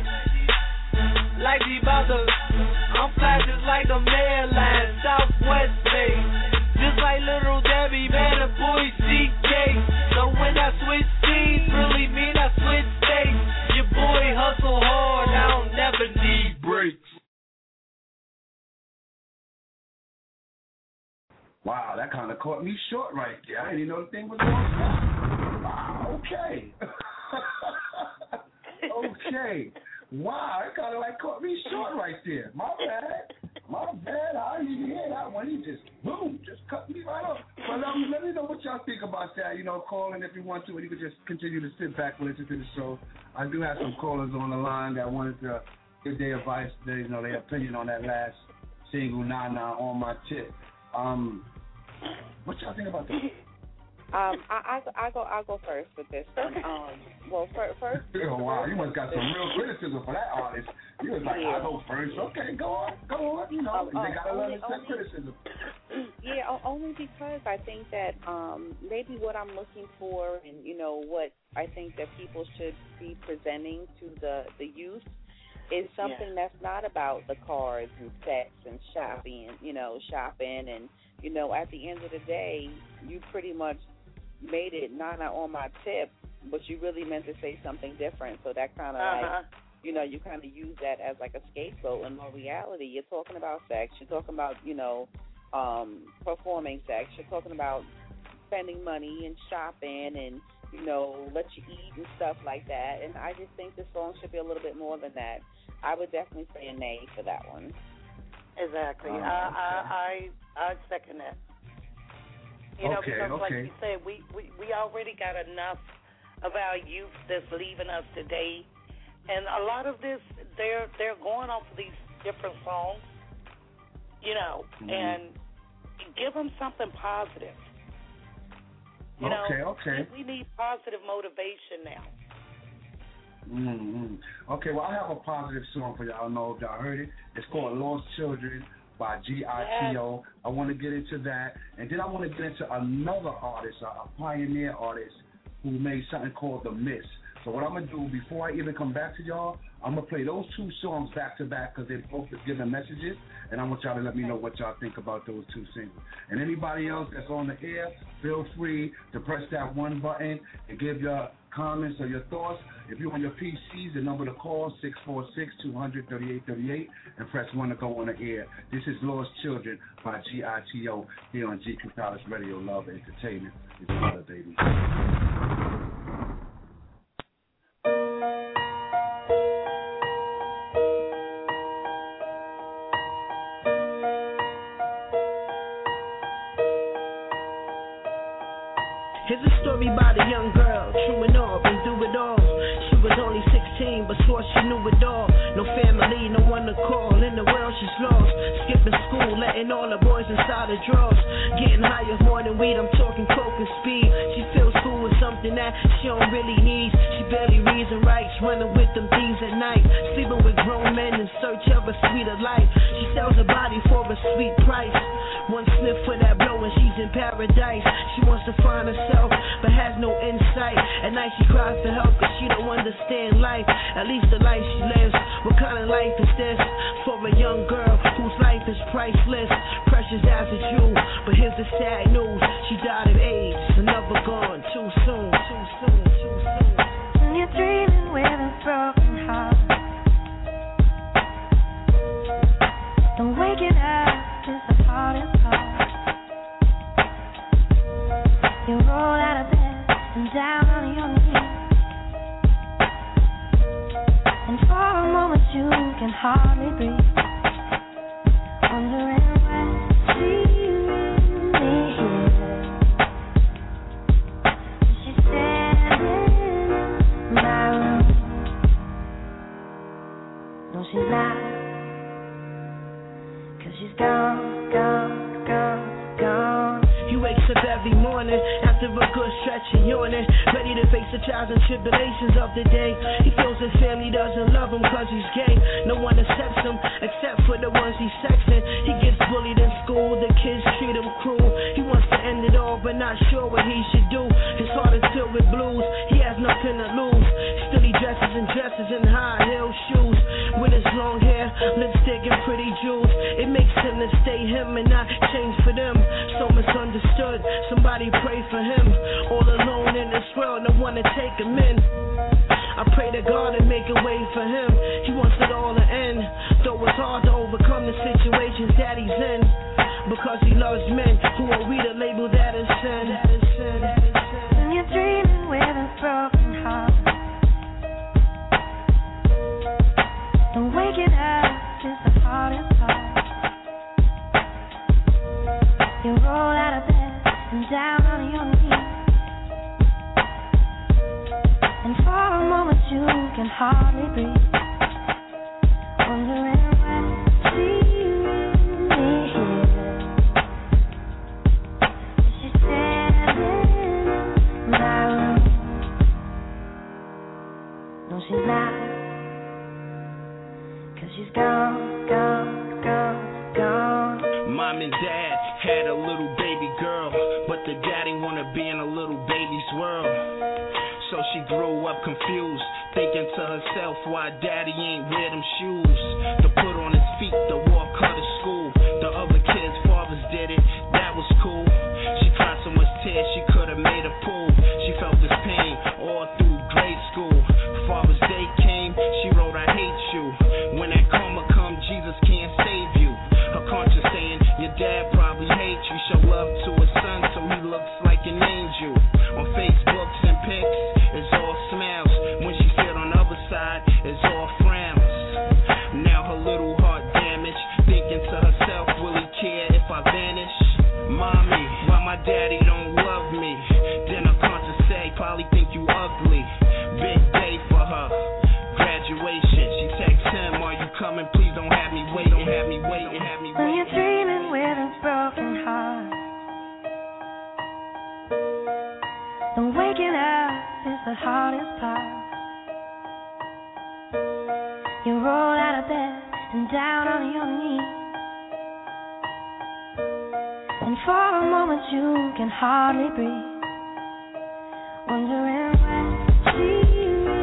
like the mother. I'm flat just like the Maryland, Southwest State. Just like Little Debbie, man, a boy CK. So when I switch scenes, really mean I switch states. Your boy hustle hard, I don't never need breaks. Wow, that kind of caught me short right there. I didn't even know the thing was going on. Wow, okay. Okay. Wow, that kind of like caught me short right there. My bad. I didn't even hear that one. He just, boom, just cut me right off. But let me know what y'all think about that. You know, call in if you want to, and you can just continue to sit back and listen to the show. I do have some callers on the line that wanted to give their advice, their opinion on that last single, Nah Nah, On My Tip. What y'all think about that? I'll go first with this one. First. Oh, wow, you must got some real criticism for that artist. You was like, I'll go first. Okay, go on. You know, they got to accept criticism. Yeah, only because I think that maybe what I'm looking for, and what I think that people should be presenting to the youth is something that's not about the cars and sex and shopping, and at the end of the day, you pretty much made it Nana on my tip, but you really meant to say something different. So that kind of like, you kind of use that as like a scapegoat. In all reality, you're talking about sex. You're talking about, performing sex. You're talking about spending money and shopping and, let you eat and stuff like that. And I just think the song should be a little bit more than that. I would definitely say a nay for that one. Exactly. I second that. Because like you said, we already got enough of our youth that's leaving us today, and a lot of this they're going off of these different songs, and give them something positive. We need positive motivation now. Okay, well, I have a positive song for y'all. I don't know if y'all heard it. It's called Lost Children by G.I.T.O. I want to get into that. And then I want to get into another artist, a pioneer artist, who made something called The Mist. So what I'm going to do, before I even come back to y'all, I'm going to play those two songs back to back because they're both giving messages, and I want y'all to let me know what y'all think about those two singles. And anybody else that's on the air, feel free to press that one button and give your comments or your thoughts. If you're on your PCs, the number to call, 646-200-3838, and press 1 to go on the air. This is Lost Children by GITO here on GQ Palace Radio, Love Entertainment. It's another baby. Here's a story about a young girl, true and all, been through it all. She was only 16, but swore she knew it all. No family, no one to call. In the world she's lost. Skipping school, letting all the boys inside her drawers. Getting higher more than weed, I'm talking coke and speed. She feels school is something that she don't really need. She barely reads and writes, running with them thieves at night. Sleeping with grown men in search of a sweeter life. She sells her body for a sweet price. One sniff for that blow and she's in paradise. She wants to find herself, but has no insight. At night she cries for help cause she don't understand life. At least the life she lives. What kind of life is this? For a young girl whose life is priceless. Precious as a jewel, but here's the sad news. She died of AIDS, another gone too soon. Too soon, too soon. When you're dreaming with a broken heart, don't waking up is the hardest part. You roll out of bed and down on your knees, and for a moment you can hardly breathe, wondering when she really is. She's standing in my room. No, she's not, 'cause she's gone, gone, gone, gone. He wakes up every morning after a good stretch and yawning, ready to face the trials and tribulations of the day. He feels his family doesn't love him cause he's gay. No one accepts him except for the ones he's sexing. He gets bullied in school, the kids treat him cruel. He wants to end it all but not sure what he should do. His heart is filled with blues, he has nothing to lose. Still he dresses in high heel shoes, with his long hair, lipstick and pretty jewels. It makes him to stay him and not change for them. So misunderstood, somebody pray for him. All alone in this world, no one to take him in. I pray to God and make a way for him. He wants it all to end, though it's hard to overcome the situations that he's in. Because he loves men, who are we to label that as sin? When you're dreaming with a broken heart, don't waking up is the hardest part. You roll out of bed and down on your knees, and for a moment you can hardly breathe, wondering when she really is. She's standing in my room. No, she's not, 'cause she's gone, gone, gone, gone. Mom and dad had a little baby girl, but the daddy wanna be in a little baby's world. So she grew up confused, thinking to herself why daddy ain't wear them shoes to put on his feet to walk her to school. The other kids' fathers did it, that was cool. She cried so much tears she could've made a pool. She felt this pain all through grade school. Father's Day came, she wrote I hate you. When that karma come, Jesus can't save you. Her conscience saying your dad probably hates you. Show love to his son so he looks like an angel. On Facebooks and pics, it's all smiles. When she sit on the other side, it's all frowns. Now her little heart damaged, thinking to herself, will he care if I vanish? Mommy, why my daddy don't love me? Then her conscience say, probably think you ugly. Big day for her, graduation. She texts him, are you coming? Please don't have me waiting. Don't have me waiting. Have me When waiting. you're dreaming with a broken heart, then waking up is the hardest part. You roll out of bed and down on your knees, and for a moment you can hardly breathe, wondering when she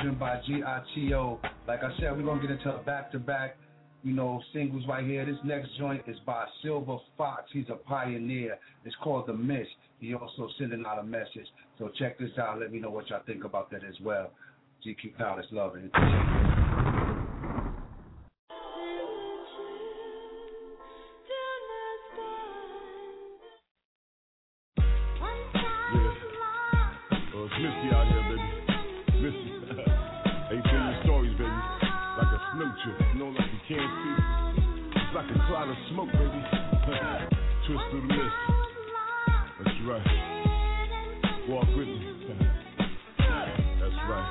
Children by G.I.T.O. Like I said, we're going to get into a back-to-back, singles right here. This next joint is by Silver Fox. He's a pioneer. It's called The Mist. He also sending out a message. So check this out. Let me know what y'all think about that as well. GQ Palace, love it. Misty out here, baby. Misty. They tell you stories, baby. Like a snow trip. Like you can't see. It's like a cloud of smoke, baby. Twist through the mist. That's right. Walk with me. That's right.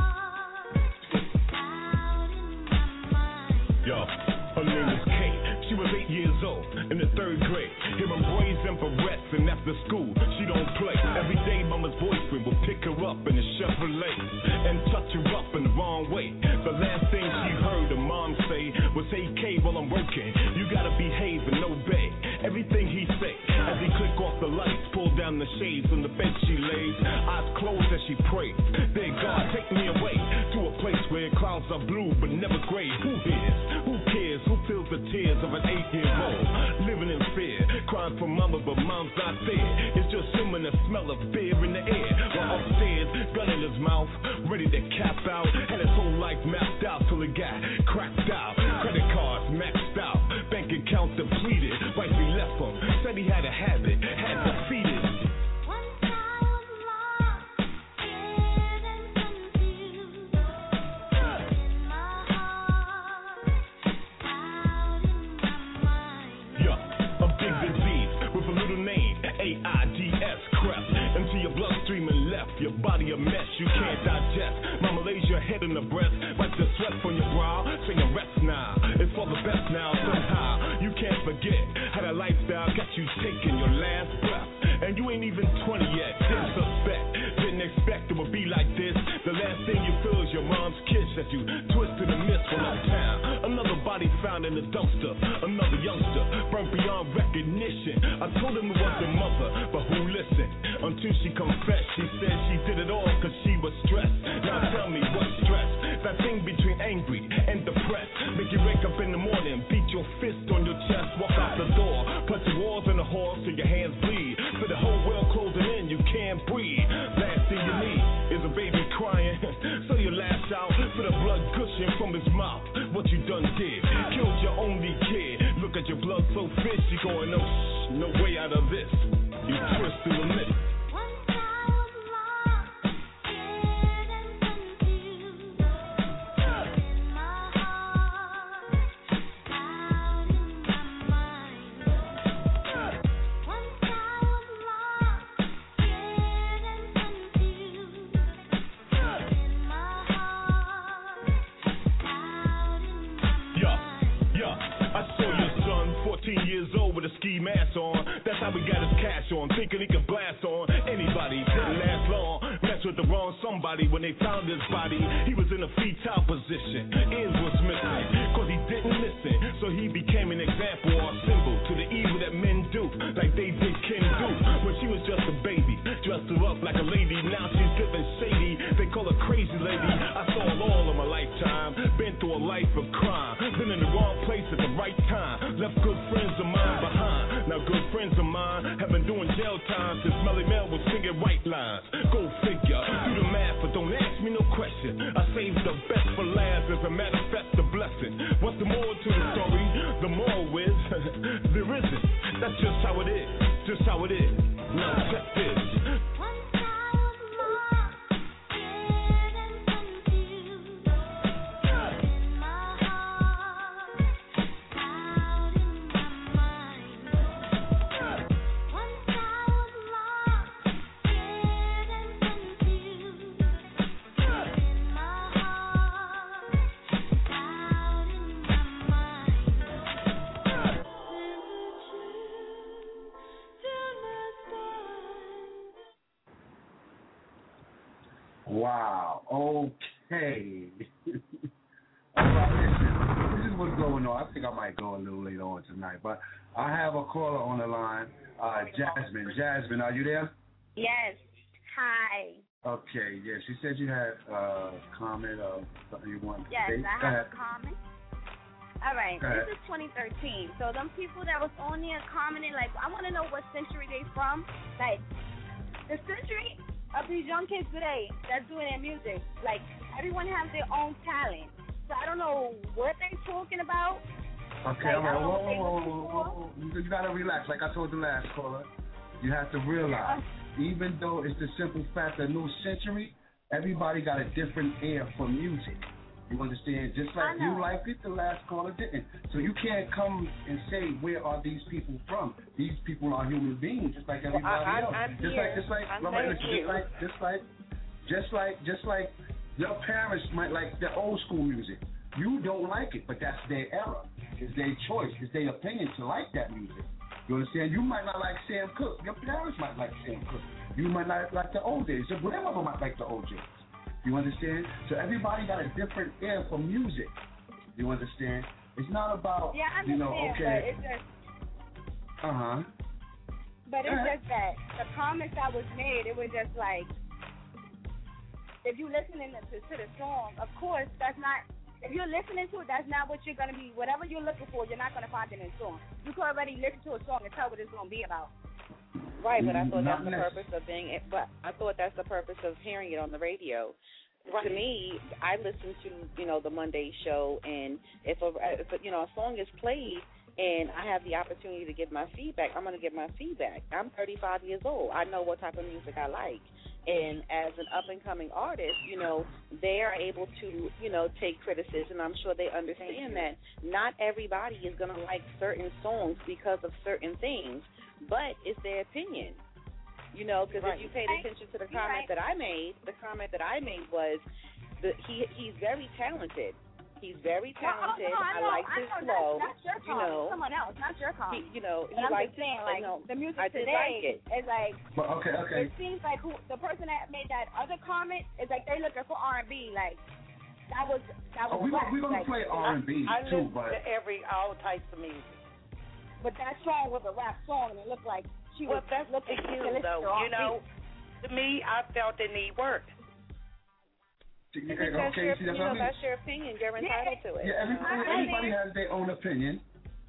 Yo, her name is Kate. She was 8 years old in the 3rd grade. Hearing boys and barrettes, and after school, she don't play. Every day, mama's boyfriend will pick her up in a Chevrolet and touch her up in the wrong way. The last thing she heard her mom say was, "Hey, K, while I'm working, you gotta behave and obey everything he say." As he click off the lights, pull down the shades on the bed she lays, eyes closed as she prays. Dear God, take me away to a place where clouds are blue but never gray. Who hears? Who cares? Who feels the tears of an 8-year-old living in fear, crying for mama but mom's not there? It's just him and the smell of beer in the air. While upstairs, gun in his mouth, ready to cap out. Had his whole life mapped out till it got cracked out. Credit cards maxed out, bank account depleted. Wife he left him, said he had a habit, had to feed it. AIDS crept into your bloodstream and left your body a mess you can't digest. Mama lays your head in the breast, wipe the sweat from your brow, sing a rest now. It's for the best now somehow. You can't forget how that lifestyle got you taking your last breath. And you ain't even 20 yet, didn't expect it would be like this. The last thing you feel is your mom's kiss as you twist to the mist from uptown. Another body found in a dumpster, another youngster burned beyond recognition. I told him it was the mother, but who listened? Until she confessed, she said she did it all cause she was stressed. Now tell me what's stress? That thing between angry and depressed. Make you wake up in the morning, beat your fist on your chest, walk out the door, punch the walls in the hall till your hands bleed. For the whole world closing in, you can't breathe. Last thing you need is a baby crying, so you lash out for the blood gushing from his mouth. What you done did, killed your only kid. Look at your blood so fishy, going no way out of this. You twist through the middle. Years old with a ski mask on. That's how we got his cash on. Thinking he could blast on anybody. Didn't last long. Messed with the wrong somebody. When they found his body, he was in a fetal position. Ears was missing, cause he didn't listen. So he became an example or symbol to the evil that men do, like they did Ken do. When she was just a baby, dressed her up like a lady. Now she's living shady. They call her crazy lady. I saw it all in my lifetime. Been through a life of crime. Been in the wrong place at the right time. Left good friends of mine behind. Now good friends of mine have been doing jail time since Melly Mel was singing white lines. Go figure, do the math, but don't ask me no question. I saved the best for last as a manifest a blessing. What's the moral to the story? The moral is there isn't. That's just how it is. Just how it is. Now check this. Wow. Okay. All right, this is what's going on. I think I might go a little later on tonight, but I have a caller on the line, Jasmine. Jasmine, are you there? Yes. Hi. Okay, yeah. She said you had a comment of something you wanted to say. Yes, I have a comment. All right, this is 2013. So them people that was on there commenting, like, I want to know what century they from. Like, the century of these young kids today that's doing their music. Like, everyone has their own talent. So I don't know what they're talking about. Okay, all right. Whoa. You got to relax. Like I told the last caller, you have to realize, even though it's the simple fact of new century, everybody got a different ear for music. You understand? Just like you liked it, the last caller didn't. So you can't come and say, where are these people from? These people are human beings, just like everybody else. Just like your parents might like the old school music. You don't like it, but that's their era. It's their choice. It's their opinion to like that music. You understand? You might not like Sam Cooke. Your parents might like Sam Cooke. You might not like the old days. Your grandmother might like the old days. You understand? So everybody got a different ear for music. You understand? It's not about, I understand, okay. But it's just... But it's just that the comments that was made, it was just like, if you listening to the song, of course, that's not... If you're listening to it, that's not what you're going to be... Whatever you're looking for, you're not going to find it in the song. You can already listen to a song and tell what it's going to be about. Right, but I thought that's the purpose of being. But I thought that's the purpose of hearing it on the radio. Right. To me, I listen to the Monday show, and if a song is played and I have the opportunity to give my feedback, I'm going to give my feedback. I'm 35 years old. I know what type of music I like, and as an up and coming artist, they are able to take criticism. I'm sure they understand that not everybody is going to like certain songs because of certain things. But it's their opinion, because if you paid attention to the comment that I made, the comment that I made was he's very talented. He's very talented. I like his flow. That's your comment. Someone else, not your comment. He likes it. The music I today like it. is like. Well, okay. It seems like the person that made that other comment is like they looking for R&B. Like that was. We're gonna play R&B too, but all types of music. But that song was a rap song, and it looked like she was looking to you, though. To me, I felt it need work. That's your opinion. You're entitled to it. Yeah, everybody has their own opinion.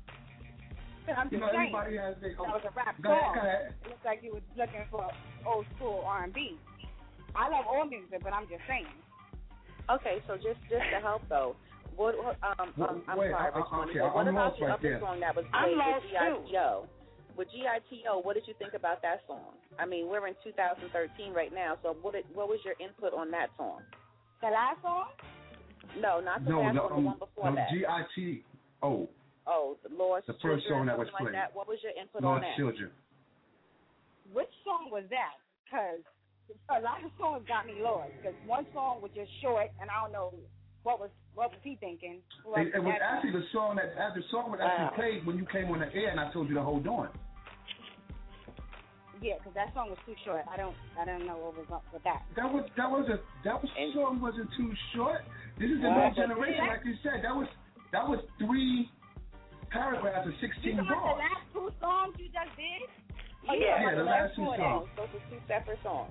I'm just saying, everybody has their own. That was a rap song. Go ahead. It looks like you was looking for old school R&B. I love all music, but I'm just saying. Okay, so just to help though. I'm sorry, Richmond. What about the other song that was played with GITO? With GITO, what did you think about that song? I mean, we're in 2013 right now, so what was your input on that song? The last song? No, not the last one, the one before that. GITO. Oh, the Lord's the first song that was played. Like that. What was your input Lord's on that? Children. Which song was that? Because a lot of songs got me lost. Because one song was just short, and I don't know what was he thinking. It was actually the song was actually played when you came on the air, and I told you to hold on. Yeah, because that song was too short. I don't know what was up with that. That song wasn't too short. This is the new generation, like you said. That was 3 paragraphs of 16 bars. The last 2 songs you just did? Yeah, the last 2 songs. Those were 2 separate songs.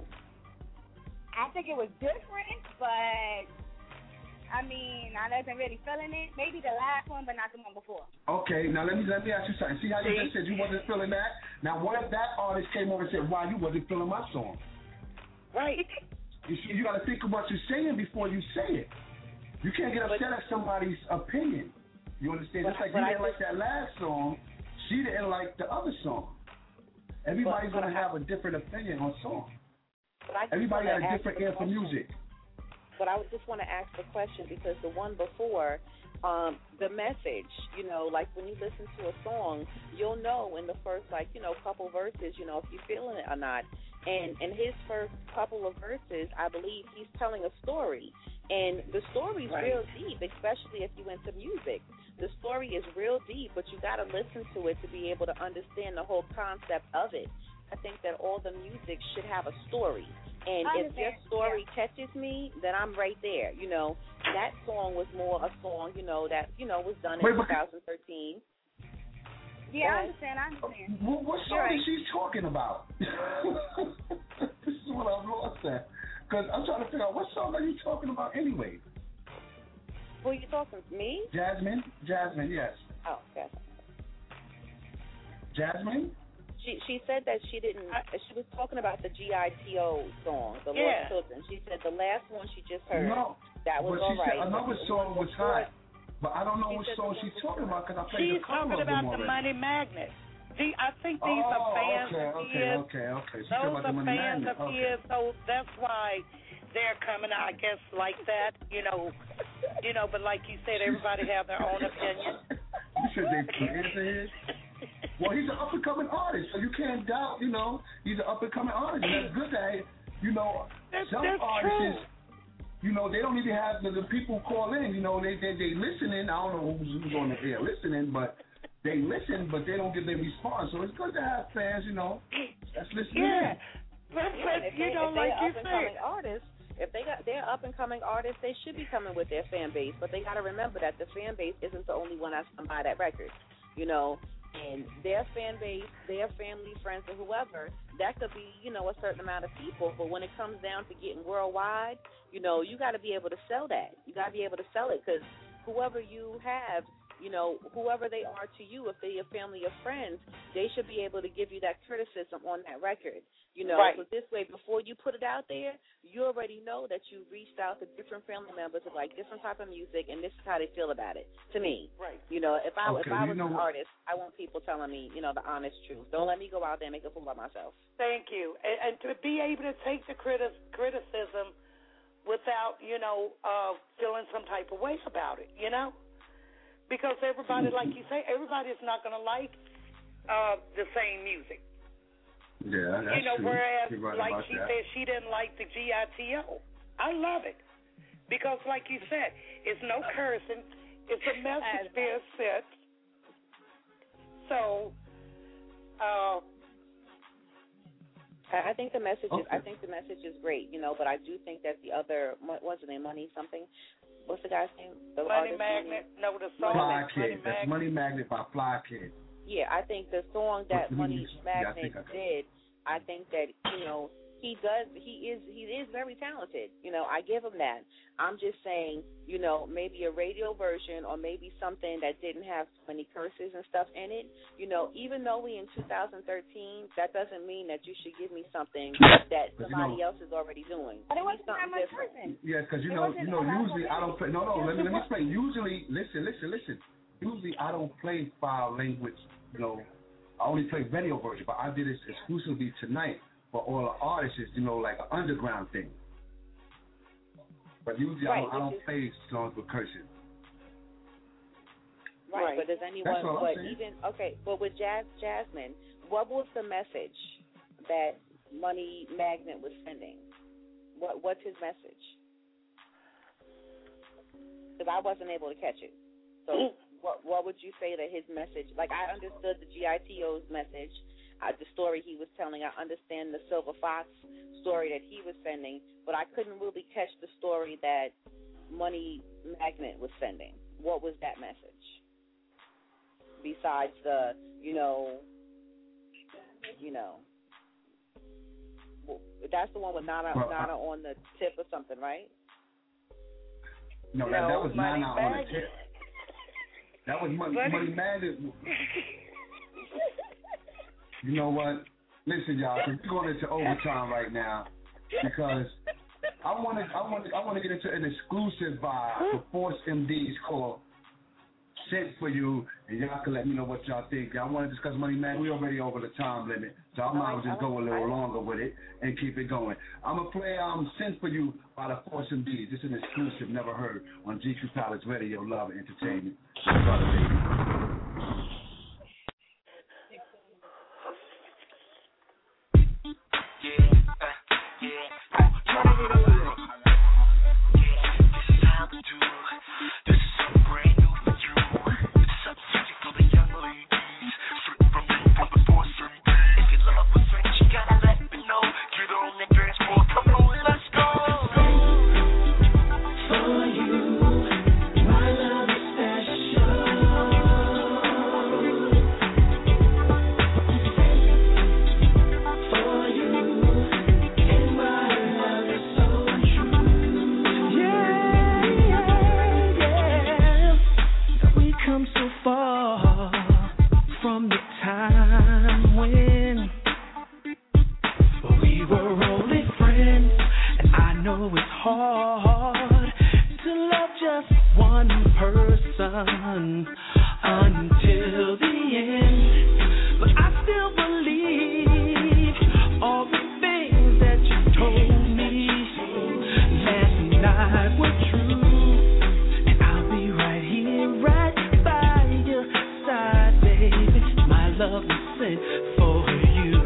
I think it was different, but I mean, I wasn't really feeling it. Maybe the last one, but not the one before. Okay, now let me ask you something. See how you just said you wasn't feeling that? Now, what if that artist came over and said, "Why you wasn't feeling my song?" Right. You see, you got to think of what you're saying before you say it. You can't get upset at somebody's opinion. You understand? Just like you didn't like that last song, she didn't like the other song. Everybody's going to have a different opinion on song. Everybody has a different ear for music. But I just want to ask the question because the one before, the message, like when you listen to a song, you'll know in the first, couple verses, if you're feeling it or not. And in his first couple of verses, I believe he's telling a story. And the story's real deep, especially if you're into music. The story is real deep, but you got to listen to it to be able to understand the whole concept of it. I think that all the music should have a story. And if your story catches me, then I'm right there. That song was more a song, that, was done in 2013. Yeah, I understand. What song is she talking about? This is what I'm lost at. Because I'm trying to figure out what song are you talking about anyway? Who are you talking to? Me? Jasmine, yes. Oh, okay. Jasmine? She said that she didn't. She was talking about the GITO song, the Lost Children. She said the last one she just heard. No, that was but all right. Said another song was hot, but I don't know which song she's talking about because I played She's the cover talking of them about the already. Money Magnet. I think these are fans of his. Okay. Those are fans of his, so that's why they're coming out, I guess, like that, you know. But like you said, everybody have their own opinion. You said they fans of his? Well, he's an up-and-coming artist, so you can't doubt, he's an up-and-coming artist. And that's good that, some artists, they don't even have the people call in, they listening. I don't know who's on the air listening, but they listen, but they don't give their response. So it's good to have fans, that's listening. Yeah, but like you said, artists. If they're up and coming artists, they should be coming with their fan base. But they got to remember that the fan base isn't the only one that's going to buy that record, And their fan base, their family, friends, or whoever, that could be, a certain amount of people. But when it comes down to getting worldwide, you got to be able to sell that. You got to be able to sell it because whoever you have, whoever they are to you, if they're your family or friends, they should be able to give you that criticism on that record. Right. So this way, before you put it out there, you already know that you reached out to different family members who like different type of music, and this is how they feel about it. To me, right? If I was an artist, I want people telling me, the honest truth. Don't let me go out there and make a fool of myself. Thank you, and to be able to take the criticism without, feeling some type of way about it, because everybody, like you say, everybody's not going to like the same music. Yeah, that's true. Whereas, right like she said, she didn't like the GITO. I love it because, like you said, it's no cursing. It's a message being sent. So, I think the message is. I think the message is great, but I do think that the other, what's the name, Money something. What's the guy's name? The Money Magnet. No, the song. Fly Kid. That's Money Magnet by Fly Kid. Yeah, I think the song that Money Magnet did, I think that, he is very talented. I give him that. I'm just saying, maybe a radio version or maybe something that didn't have so many curses and stuff in it. Even though we in 2013, that doesn't mean that you should give me something that somebody else is already doing. But it wasn't that much cursing. Yeah, because usually I don't play. No, let me explain. Usually, listen. Usually I don't play foul language. I only play video version, but I did it exclusively tonight for all the artists, like an underground thing. But usually I don't play songs with cursing. Right, but does anyone, but with Jasmine, what was the message that Money Magnet was sending? What's his message? Because I wasn't able to catch it. So what would you say that his message, like I understood the GITO's message, the story he was telling, I understand the Silver Fox story that he was sending, but I couldn't really catch the story that Money Magnet was sending. What was that message? Besides the, that's the one with Nana on the tip or something, right? No, that was Nana on the tip. That was Money Magnet. You know what? Listen, y'all, we're going into overtime right now because I want to get into an exclusive vibe for Force MDs called "Sent for You," and y'all can let me know what y'all think. Y'all want to discuss Money Magnet? We already over the time limit, so I might just go a little longer with it and keep it going. I'm gonna play "Sent for You" by the Force MDs. This is an exclusive, never heard on GQ Palace Radio, Love and Entertainment. For you, my love is special. hard to love just one person until the end, but I still believe all the things that you told me last night were true, and I'll be right here, right by your side, baby. My love is sent for you.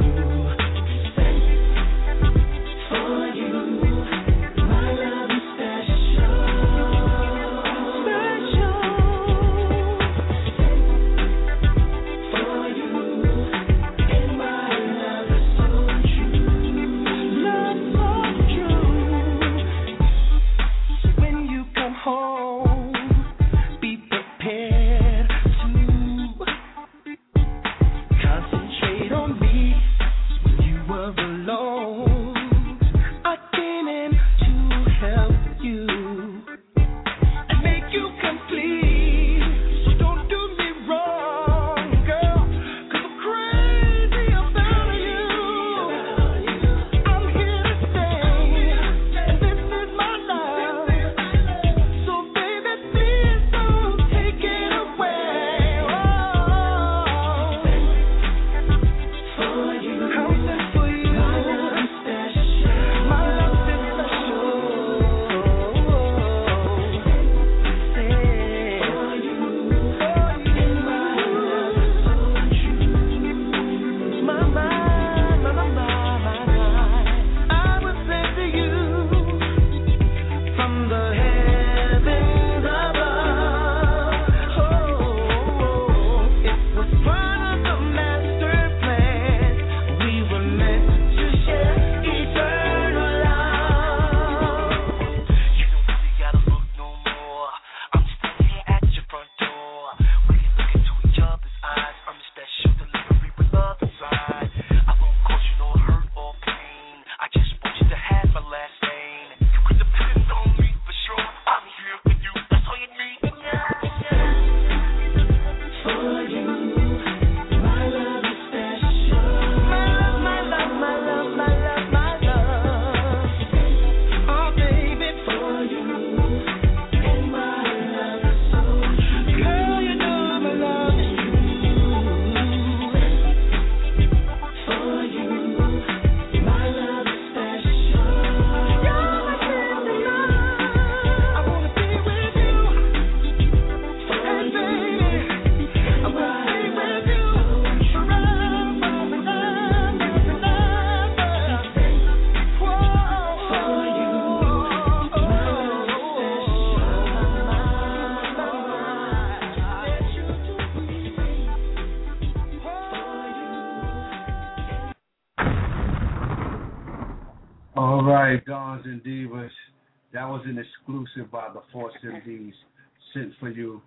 All right, Dons and Divas. That was an exclusive by the Force MDs sent for you.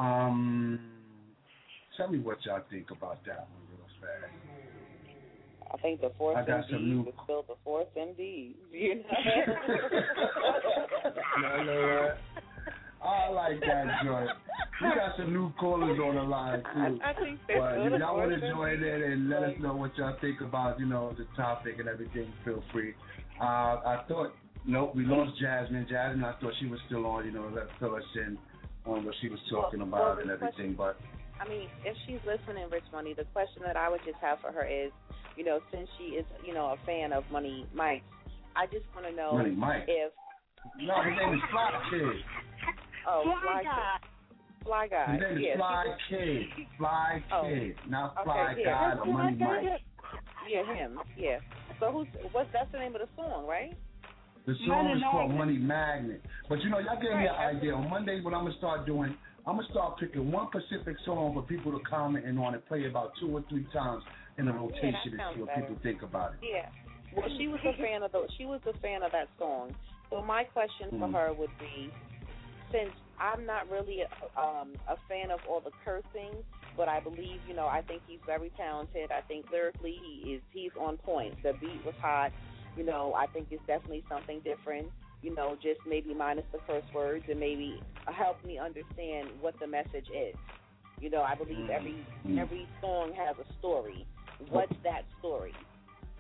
Tell me what y'all think about that one real fast. I think the Force MDs is still the Force MDs, you know? I know, right? I like that joint. We got some new callers on the line, too. I think but if y'all want to join in and let us know what y'all think about, you know, the topic and everything, feel free. I thought, nope, we lost Jasmine. Jasmine, I thought she was still on, you know, let fill us in on what she was talking about and everything. But I mean, if she's listening, Rich Money, the question that I would just have for her is, you know, since she is, you know, a fan of Money Mike, I just want to know Money Mike. If no, his name is Fly Kid. Oh, Fly Guy. Fly Guy. His name is Fly Kid. Fly Kid, not Fly Guy or Money Mike. Yeah, him. Yeah. So that's the name of the song, right? The song is called Money Magnet. But you know, y'all gave me an idea. On Monday, what I'm gonna start doing, I'm gonna start picking one specific song for people to comment on and play about 2 or 3 times in a rotation and see what people think about it. Yeah. Well, she was a fan of that song. So my question for her would be, since I'm not really a fan of all the cursing, but I believe, you know, I think he's very talented. I think lyrically he's on point. The beat was hot. You know, I think it's definitely something different. You know, just maybe minus the first words and maybe help me understand what the message is. You know, I believe every song has a story. What's that story?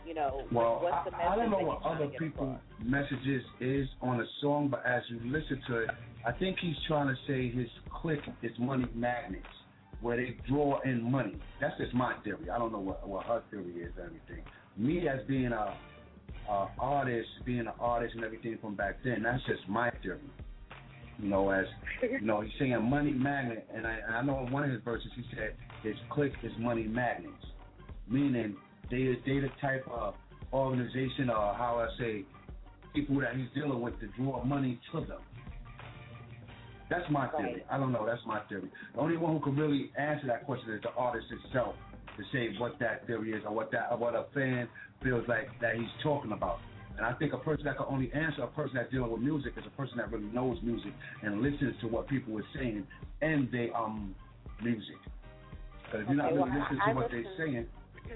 You know, well, what's the message? I don't know what other people's messages is on a song, but as you listen to it, I think he's trying to say his clique is money magnets, where they draw in money. That's just my theory. I don't know what her theory is or anything. Me as being an artist and everything from back then, that's just my theory. You know, as you know, he's saying money magnet, and I know in one of his verses he said his clique is money magnets, meaning they the type of organization, or how I say, people that he's dealing with to draw money to them. That's my theory. Right. I don't know. That's my theory. The only one who can really answer that question is the artist itself, to say what that theory is or what a fan feels like that he's talking about. And I think a person that can only answer a person that's dealing with music is a person that really knows music and listens to what people are saying in their music. Because if you're not really listening to what they're saying.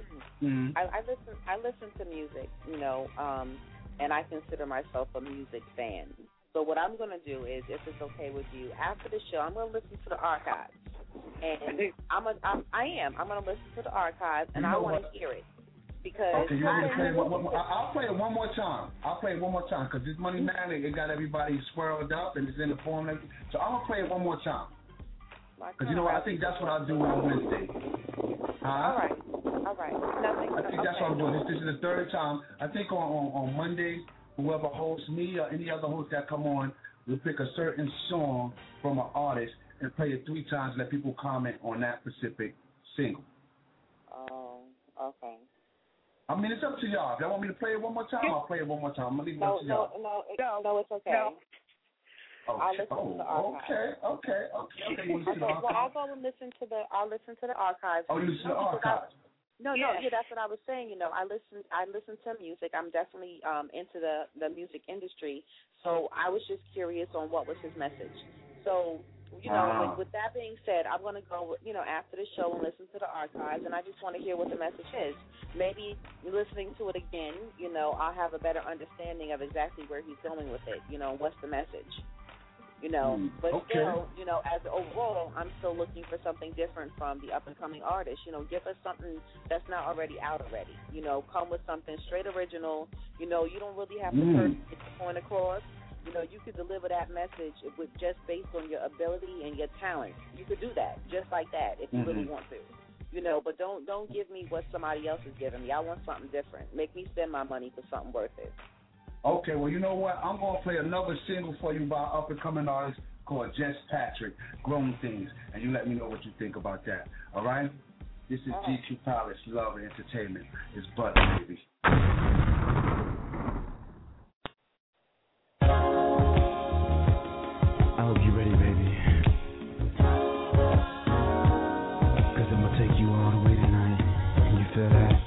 I listen to music, you know, and I consider myself a music fan. So what I'm going to do is, if it's okay with you, after the show, I'm going to listen to the archives. And I'm going to listen to the archives, and I want to hear it. Because okay, you want me to play it? I'll play it one more time. Because this Money Magnet, it got everybody swirled up, and it's in the form. So I'm going to play it one more time. Because, you know what, I think that's what I'll do on Wednesday. All right. Nothing. I think that's what I'm doing. This is the third time. I think on Monday, whoever hosts me or any other host that come on, we'll pick a certain song from an artist and play it 3 times and let people comment on that specific single. Oh, okay. I mean, it's up to y'all. If y'all want me to play it one more time, I'll play it one more time. I'm going to leave it up to y'all. No, it's okay. No. I'll listen to the archives. Okay. I'll go and listen to the archives. Oh, you listen to the archives? No, that's what I was saying. You know, I listen to music. I'm definitely into the music industry. So I was just curious on what was his message. So, you know, with that being said, I'm going to go, you know, after the show and listen to the archives, and I just want to hear what the message is. Maybe listening to it again, you know, I'll have a better understanding of exactly where he's going with it. You know, what's the message? You know, but still, you know, as overall, I'm still looking for something different from the up-and-coming artists. You know, give us something that's not already out already. You know, come with something straight original. You know, you don't really have to get the point across. You know, you could deliver that message with just based on your ability and your talent. You could do that just like that if you really want to. You know, but don't give me what somebody else is giving me. I want something different. Make me spend my money for something worth it. Okay, well, you know what? I'm going to play another single for you by up-and-coming artist called Jess Patrick, Grown Things, and you let me know what you think about that. All right? This is GQ Palace, Love and Entertainment. It's Butter, baby. I hope you're ready, baby. Because I'm going to take you all the way tonight. And you feel that?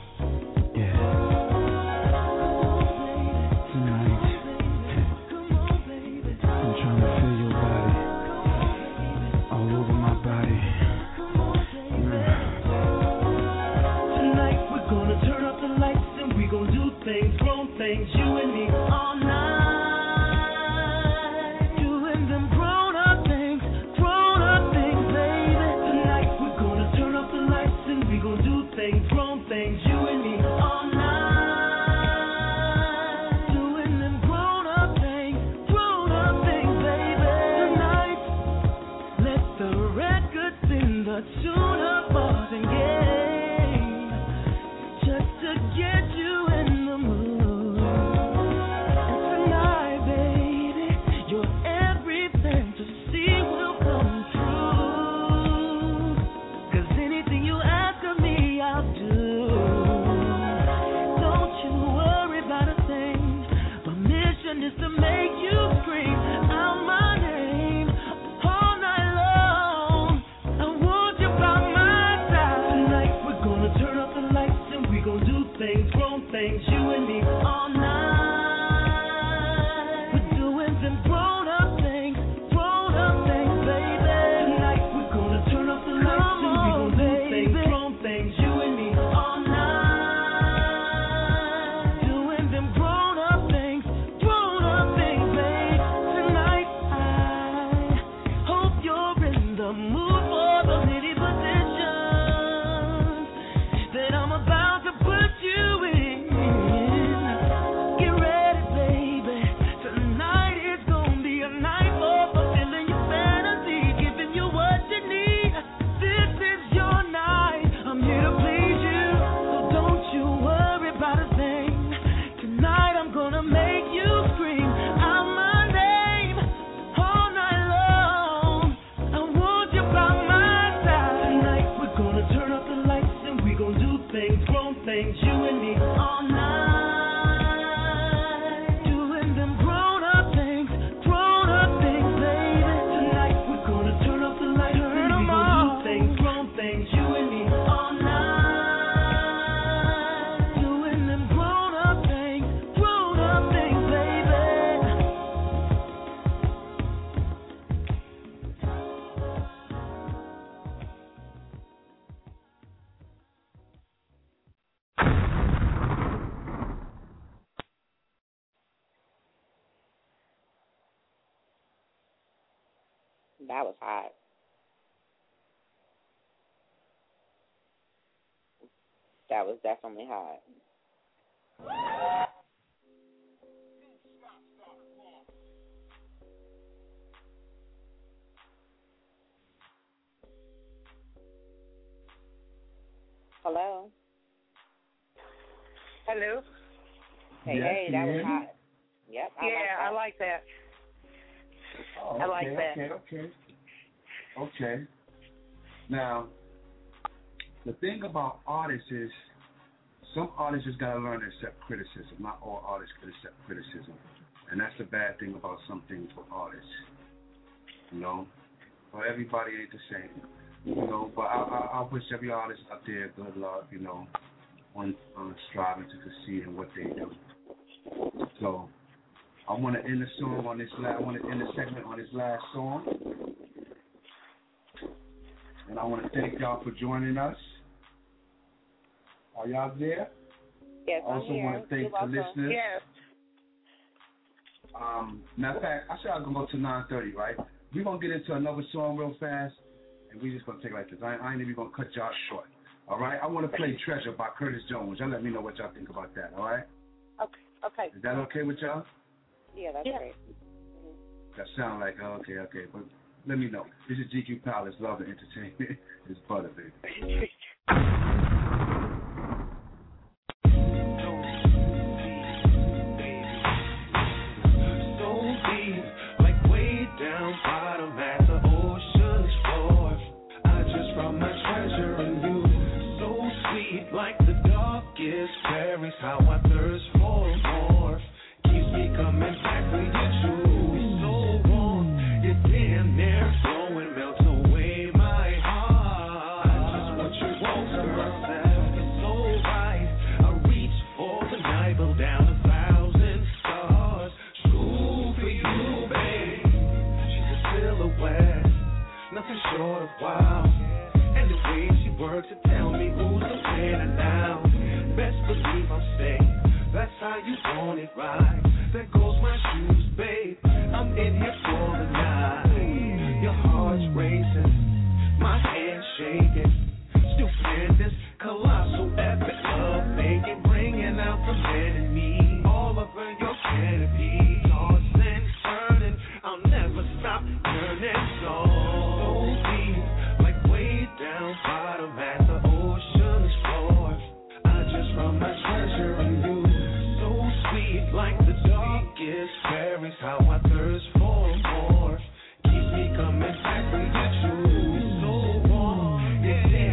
Grown things, you and me all night. Doing them grown-up things, baby. Tonight we're gonna turn up the lights and we gonna do things, grown things, you and me all night. Doing them grown-up things, baby. Tonight, let the record sing the tune of bars and games, just to get you in the mood. Is to make you scream out my name all night long. I want you by my side. Tonight we're gonna turn up the lights and we gonna do things, grown things, you and me all night. We're doing them grown up things, baby. Tonight we're gonna turn up the lights and we gonna do things, grown things, you and me all night. Doing them grown up things. lights and we gon' do things, grown things, you and me all night. Doing them grown up things, baby. Tonight we're gonna turn off the lights and we gon' do things, grown things, you and me all night. Doing them grown up things, baby. That was hot. That was definitely hot. Hello? Hello? Hey, that was hot. Yep. I like that. Oh, okay, I like that. Okay. Now, the thing about artists is some artists just got to learn to accept criticism. Not all artists can accept criticism. And that's the bad thing about some things with artists. You know? But everybody ain't the same. You know, but I wish every artist out there good luck, you know, on striving to succeed in what they do. So I want to end the song on this segment on this last song. And I want to thank y'all for joining us. Are y'all there? Yes, I also want to thank the listeners. Yes. Matter of fact, I said I was going to go to 9:30, right? We're going to get into another song real fast, and we're just going to take it like this. I ain't even going to cut y'all short. All right? I want to play Treasure by Curtis Jones. Y'all let me know what y'all think about that, all right? Okay. Is that okay with y'all? Yeah, that's great. That sound like, okay. But let me know. This is GQ Palace, Love and Entertainment. It's Butter, baby. Down bottom at the ocean's floor, I just found my treasure in you. So sweet, like the darkest berries, how I thirst for more. Keeps me coming back when you choose. So warm, you're damn near flowing, melts away my heart. I just want you close, girl, it's so right. I reach for the night, blow down 1,000 stars. School for you, babe. Silhouette, nothing short of wow. And the way she works to tell me who's the winner now. Best believe I'll stay. That's how you want it, right? There goes my shoes, babe. I'm in here for the night. Your heart's racing, my hands shaking. Stupendous, colossal, epic love making, bringing out the man in me. All over your canopy, tossing, turning. I'll never stop turning so deep, like way down bottom at the ocean's floor. I just found my treasure in you. So sweet, like the darkest berries, how I thirst for more. Keeps me coming back when you choose. So warm, you're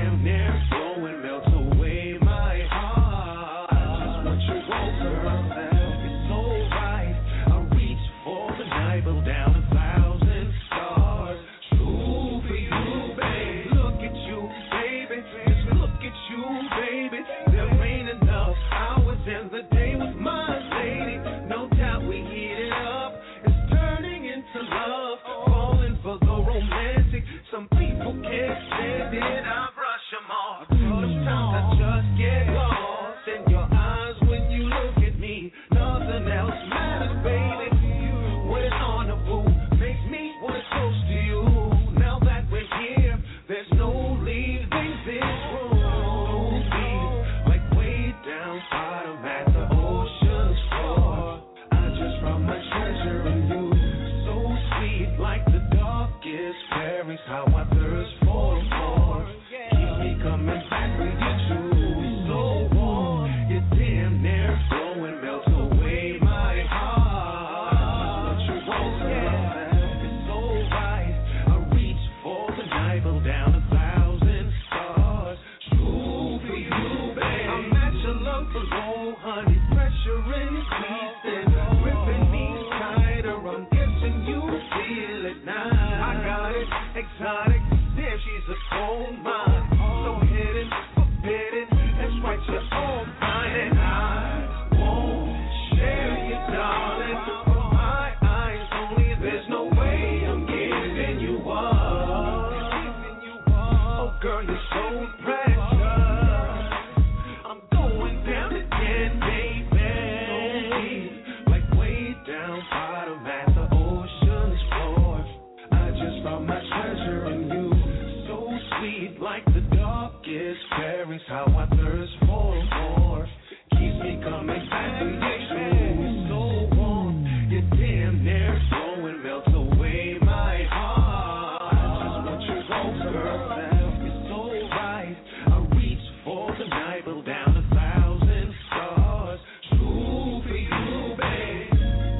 there is how I thirst for more. Keeps me coming back to you. So warm, you damn near slow and melts away my heart. I just want you closer. You're so right. I reach for the night, blow down 1,000 stars. True for you, babe.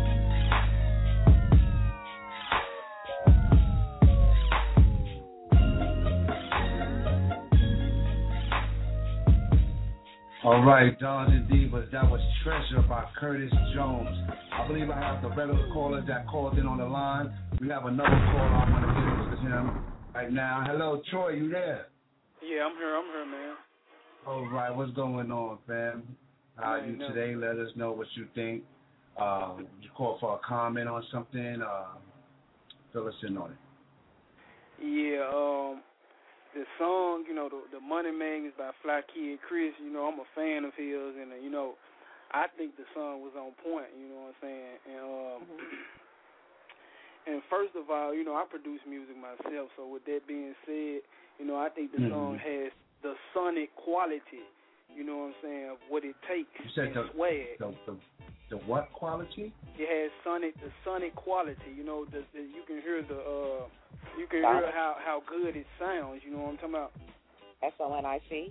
All right, Dons and Divas, that was Treasure by Curtis Jones. I believe I have the regular callers that called in on the line. We have another caller I want to get into him right now. Hello, Troy, you there? Yeah, I'm here, man. All right, what's going on, fam? How are you today? Let us know what you think. You call for a comment on something? Fill us in on it. Yeah, the song, you know, the Money Magnets by Fly Kid Chris, you know, I'm a fan of his, and, you know, I think the song was on point, you know what I'm saying? And and first of all, you know, I produce music myself, so with that being said, you know, I think the song has the sonic quality, you know what I'm saying, of what it takes. You said swag. The what quality? It has the sonic quality, you know, you can hear you can hear how good it sounds, you know what I'm talking about? SONIC?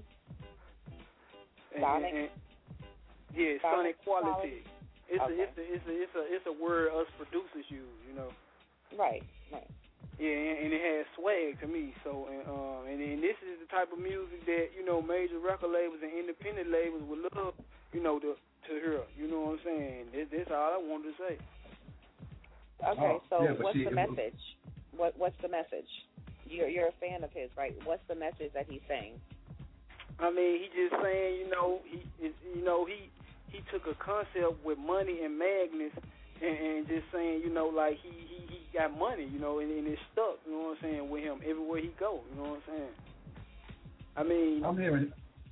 Sonic? Yeah, sonic quality. It's a word us producers use, you know. Right. Yeah, and it has swag to me. So, and this is the type of music that, you know, major record labels and independent labels would love, you know, to hear. You know what I'm saying? That's all I wanted to say. Okay, what's the message? What's the message? You're a fan of his, right? What's the message that he's saying? I mean, he just saying, he took a concept with money and magnets and just saying, you know, like he got money, you know, and it's stuck, you know what I'm saying, with him everywhere he go, you know what I'm saying? I mean, I'm hearing.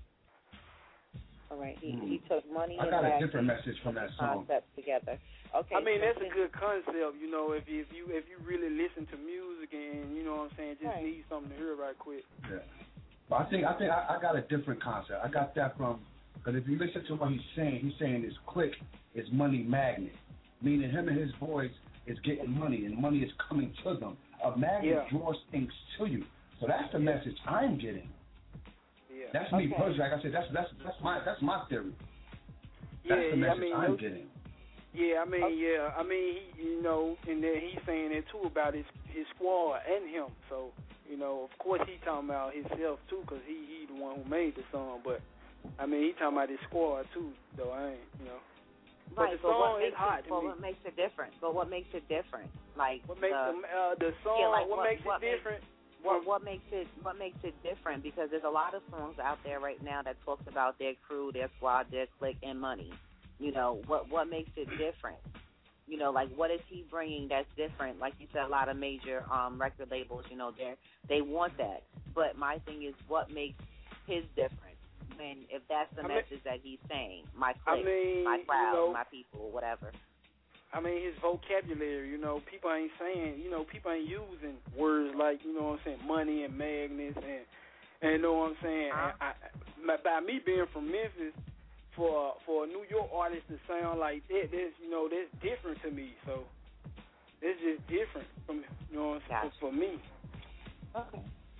All right, he took money. I got a different message from that song. Concepts together. Okay. I mean, that's a good concept, you know, if you really listen to music and, you know what I'm saying, just need something to hear right quick. Yeah. But I think I got a different concept. I got that from, because if you listen to what he's saying his click is money magnet, meaning him and his boys is getting money, and money is coming to them. A magnet draws things to you. So that's the message I'm getting. Yeah. That's me personally. Like I said, that's my theory. That's the message I'm getting. Yeah, I mean, he, you know, and then he's saying it too about his squad and him. So, you know, of course he talking about himself too, because he the one who made the song. But I mean, he talking about his squad too, though. I ain't, you know. Right, but the song is hot to me. What makes it different? But what makes it different? Like what makes the song? Yeah, like what makes it different? What makes it different? Because there's a lot of songs out there right now that talks about their crew, their squad, their clique, and money. You know, what makes it different? You know, like what is he bringing that's different? Like you said, a lot of major record labels, you know, they want that. But my thing is, what makes his different? And if that's the message that he's saying, my clique, my crowd, you know, my people, whatever. I mean, his vocabulary, you know, people ain't saying, you know, people ain't using words like, you know what I'm saying, money and magnets and you know what I'm saying. By me being from Memphis, for a New York artist to sound like that, that's different to me. So it's just different from, you know what I'm saying, for me. Okay.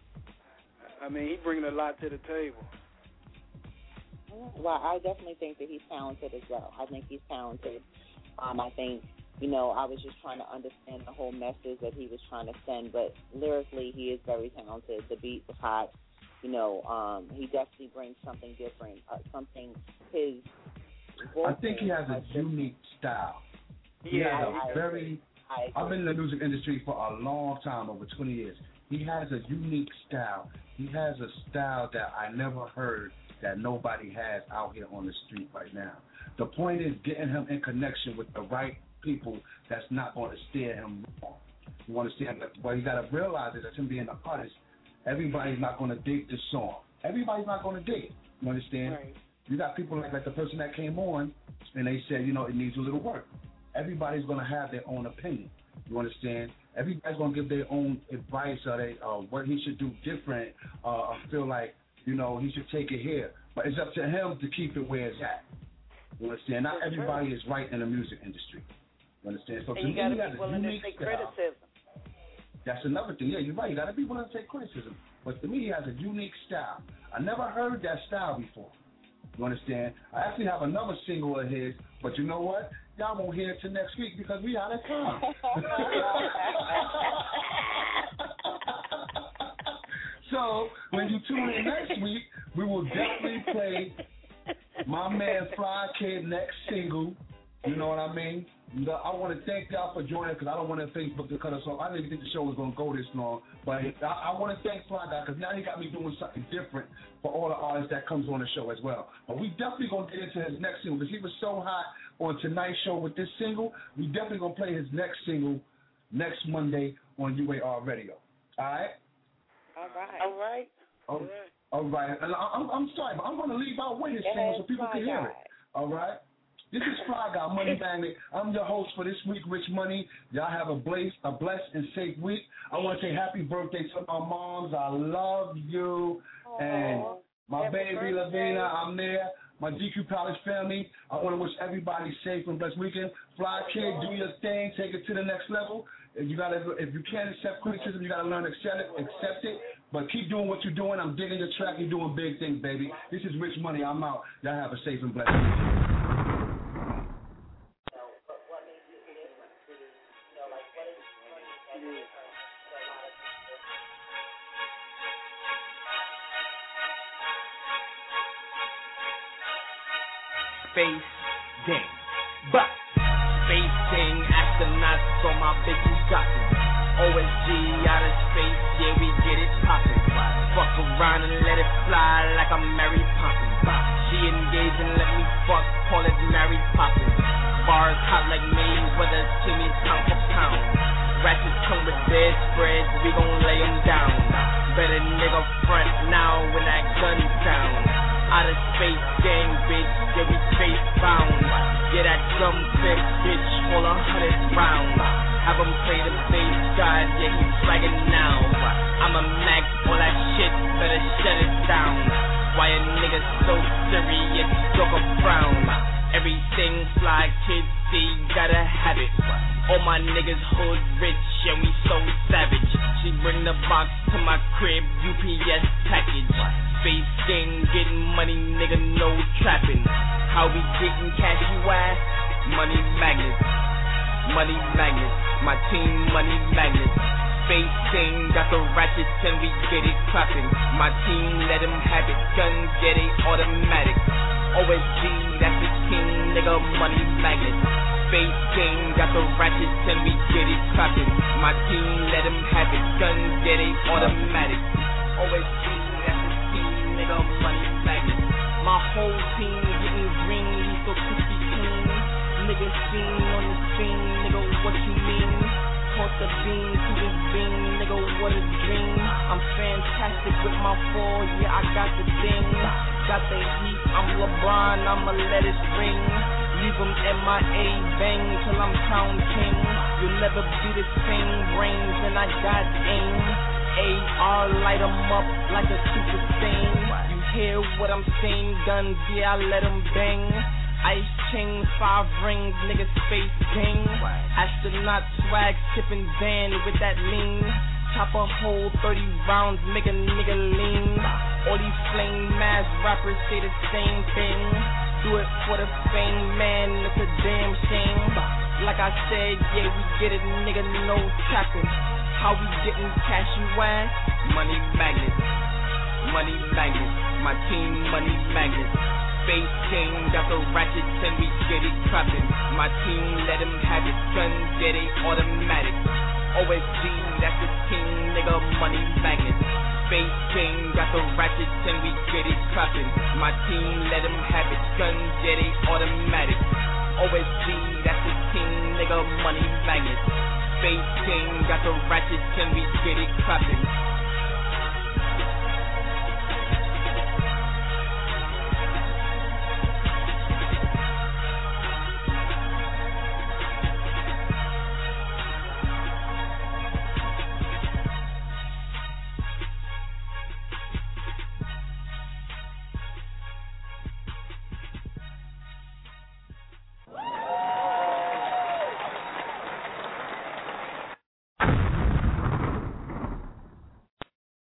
I mean, he bringing a lot to the table. Well, I definitely think that he's talented as well. I think he's talented. I think, you know, I was just trying to understand the whole message that he was trying to send, but lyrically he is very talented. The beat was hot. You know, he definitely brings something different, his voice. I think he has a unique style. He has a very, I've been in the music industry for a long time, over 20 years. He has a unique style. He has a style that I never heard that nobody has out here on the street right now. The point is getting him in connection with the right people that's not going to steer him wrong. You understand? But what you got to realize is that him being an artist, everybody's not going to dig the song. Everybody's not going to dig it. You understand? Right. You got people like the person that came on and they said, you know, it needs a little work. Everybody's going to have their own opinion. You understand? Everybody's going to give their own advice or what he should do different. Feel like you know, he should take it here. But it's up to him to keep it where it's at. You understand? Not everybody is right in the music industry. You understand? So and you got to be willing to take criticism. That's another thing. Yeah, you're right. You got to be willing to take criticism. But to me, he has a unique style. I never heard that style before. You understand? I actually have another single of his, but you know what? Y'all won't hear it till next week because we out of time. So when you tune in next week, we will definitely play my man Fly Kid next single. You know what I mean? I want to thank y'all for joining because I don't want Facebook to cut us off. I didn't think the show was going to go this long, but I want to thank Fly Guy because now he got me doing something different for all the artists that comes on the show as well. But we definitely going to get into his next single because he was so hot on tonight's show with this single. We definitely going to play his next single next Monday on UAR Radio. All right? All right. All right. And I'm sorry, but I'm going to leave out with his single so people can hear it. All right? This is Fly Guy, Money Magnet. I'm your host for this week, Rich Money. Y'all have a blessed and safe week. I want to say happy birthday to my moms. I love you. And my baby, Lavina, I'm there. My GQ Palace family. I want to wish everybody safe and blessed weekend. Fly Kid, do your thing. Take it to the next level. If you can't accept criticism, you got to learn to accept it. But keep doing what you're doing. I'm digging your track. You're doing big things, baby. This is Rich Money. I'm out. Y'all have a safe and blessed weekend. Space gang, but space gang astronauts on my bitches docking. OSG out of space, yeah we get it poppin'. Fuck around and let it fly like I'm Mary Poppins. She engaged and let me fuck, call it Mary Poppins. Bars hot like Mayweather, Timmy pound for pound. Ratchets come with dead spreads, we gon' lay 'em down. Better nigga front now when that gun's down. Out of space gang, bitch, yeah we space bound. Yeah that drum set, bitch, full 100 rounds. Have him play the bass god, yeah he flagging now. I'm a Mac, all that shit, better shut it down. Why a nigga so serious, struck a frown. Everything Fly Kid see, gotta have it. All my niggas hood rich, yeah we so savage. She bring the box to my crib, UPS package. Space gang, getting money, nigga, no trapping. How we getting cash, you ask? Money magnets, money magnets. My team, money magnets. Space gang, got the ratchets and we get it clapping. My team, let them have it, guns get it automatic. OSG, that's the king, nigga, money magnets. Space gang, got the ratchets and we get it clapping. My team, let them have it, guns get it automatic. OSG, that's the king, nigga, money magnets. My whole team getting green, lethal crispy clean. Nigga seen on the scene, nigga, what you mean? Caught the beam to this beam, nigga, what a dream. I'm fantastic with my fall, yeah, I got the thing. Got the heat, I'm LeBron, I'ma let it ring. Leave them MIA, bang till I'm crown king. You'll never be the same, brains and I got aim. AR light 'em up like a super stain. You hear what I'm saying, guns, yeah, I let 'em bang. Ice chain, 5 rings, nigga space gang. Astronaut swag, sippin' Van with that lean. Chop a hole, 30 rounds, make a nigga lean. All these flame mass rappers say the same thing. Do it for the fame, man, it's a damn shame. Like I said, yeah, we get it, nigga, no trapping. How we getting cash, you ask? Money magnets, money magnets. My team, money magnets. Space king, got the ratchets and we get it clapping. My team, let him have it, guns get it automatic. OSG, that's the king, nigga, money magnet. Space king, got the ratchets and we get it clapping. My team, let him have it, guns get it automatic. OSG, that's the king, nigga, money magnet. Space king, got the ratchets and we get it clapping.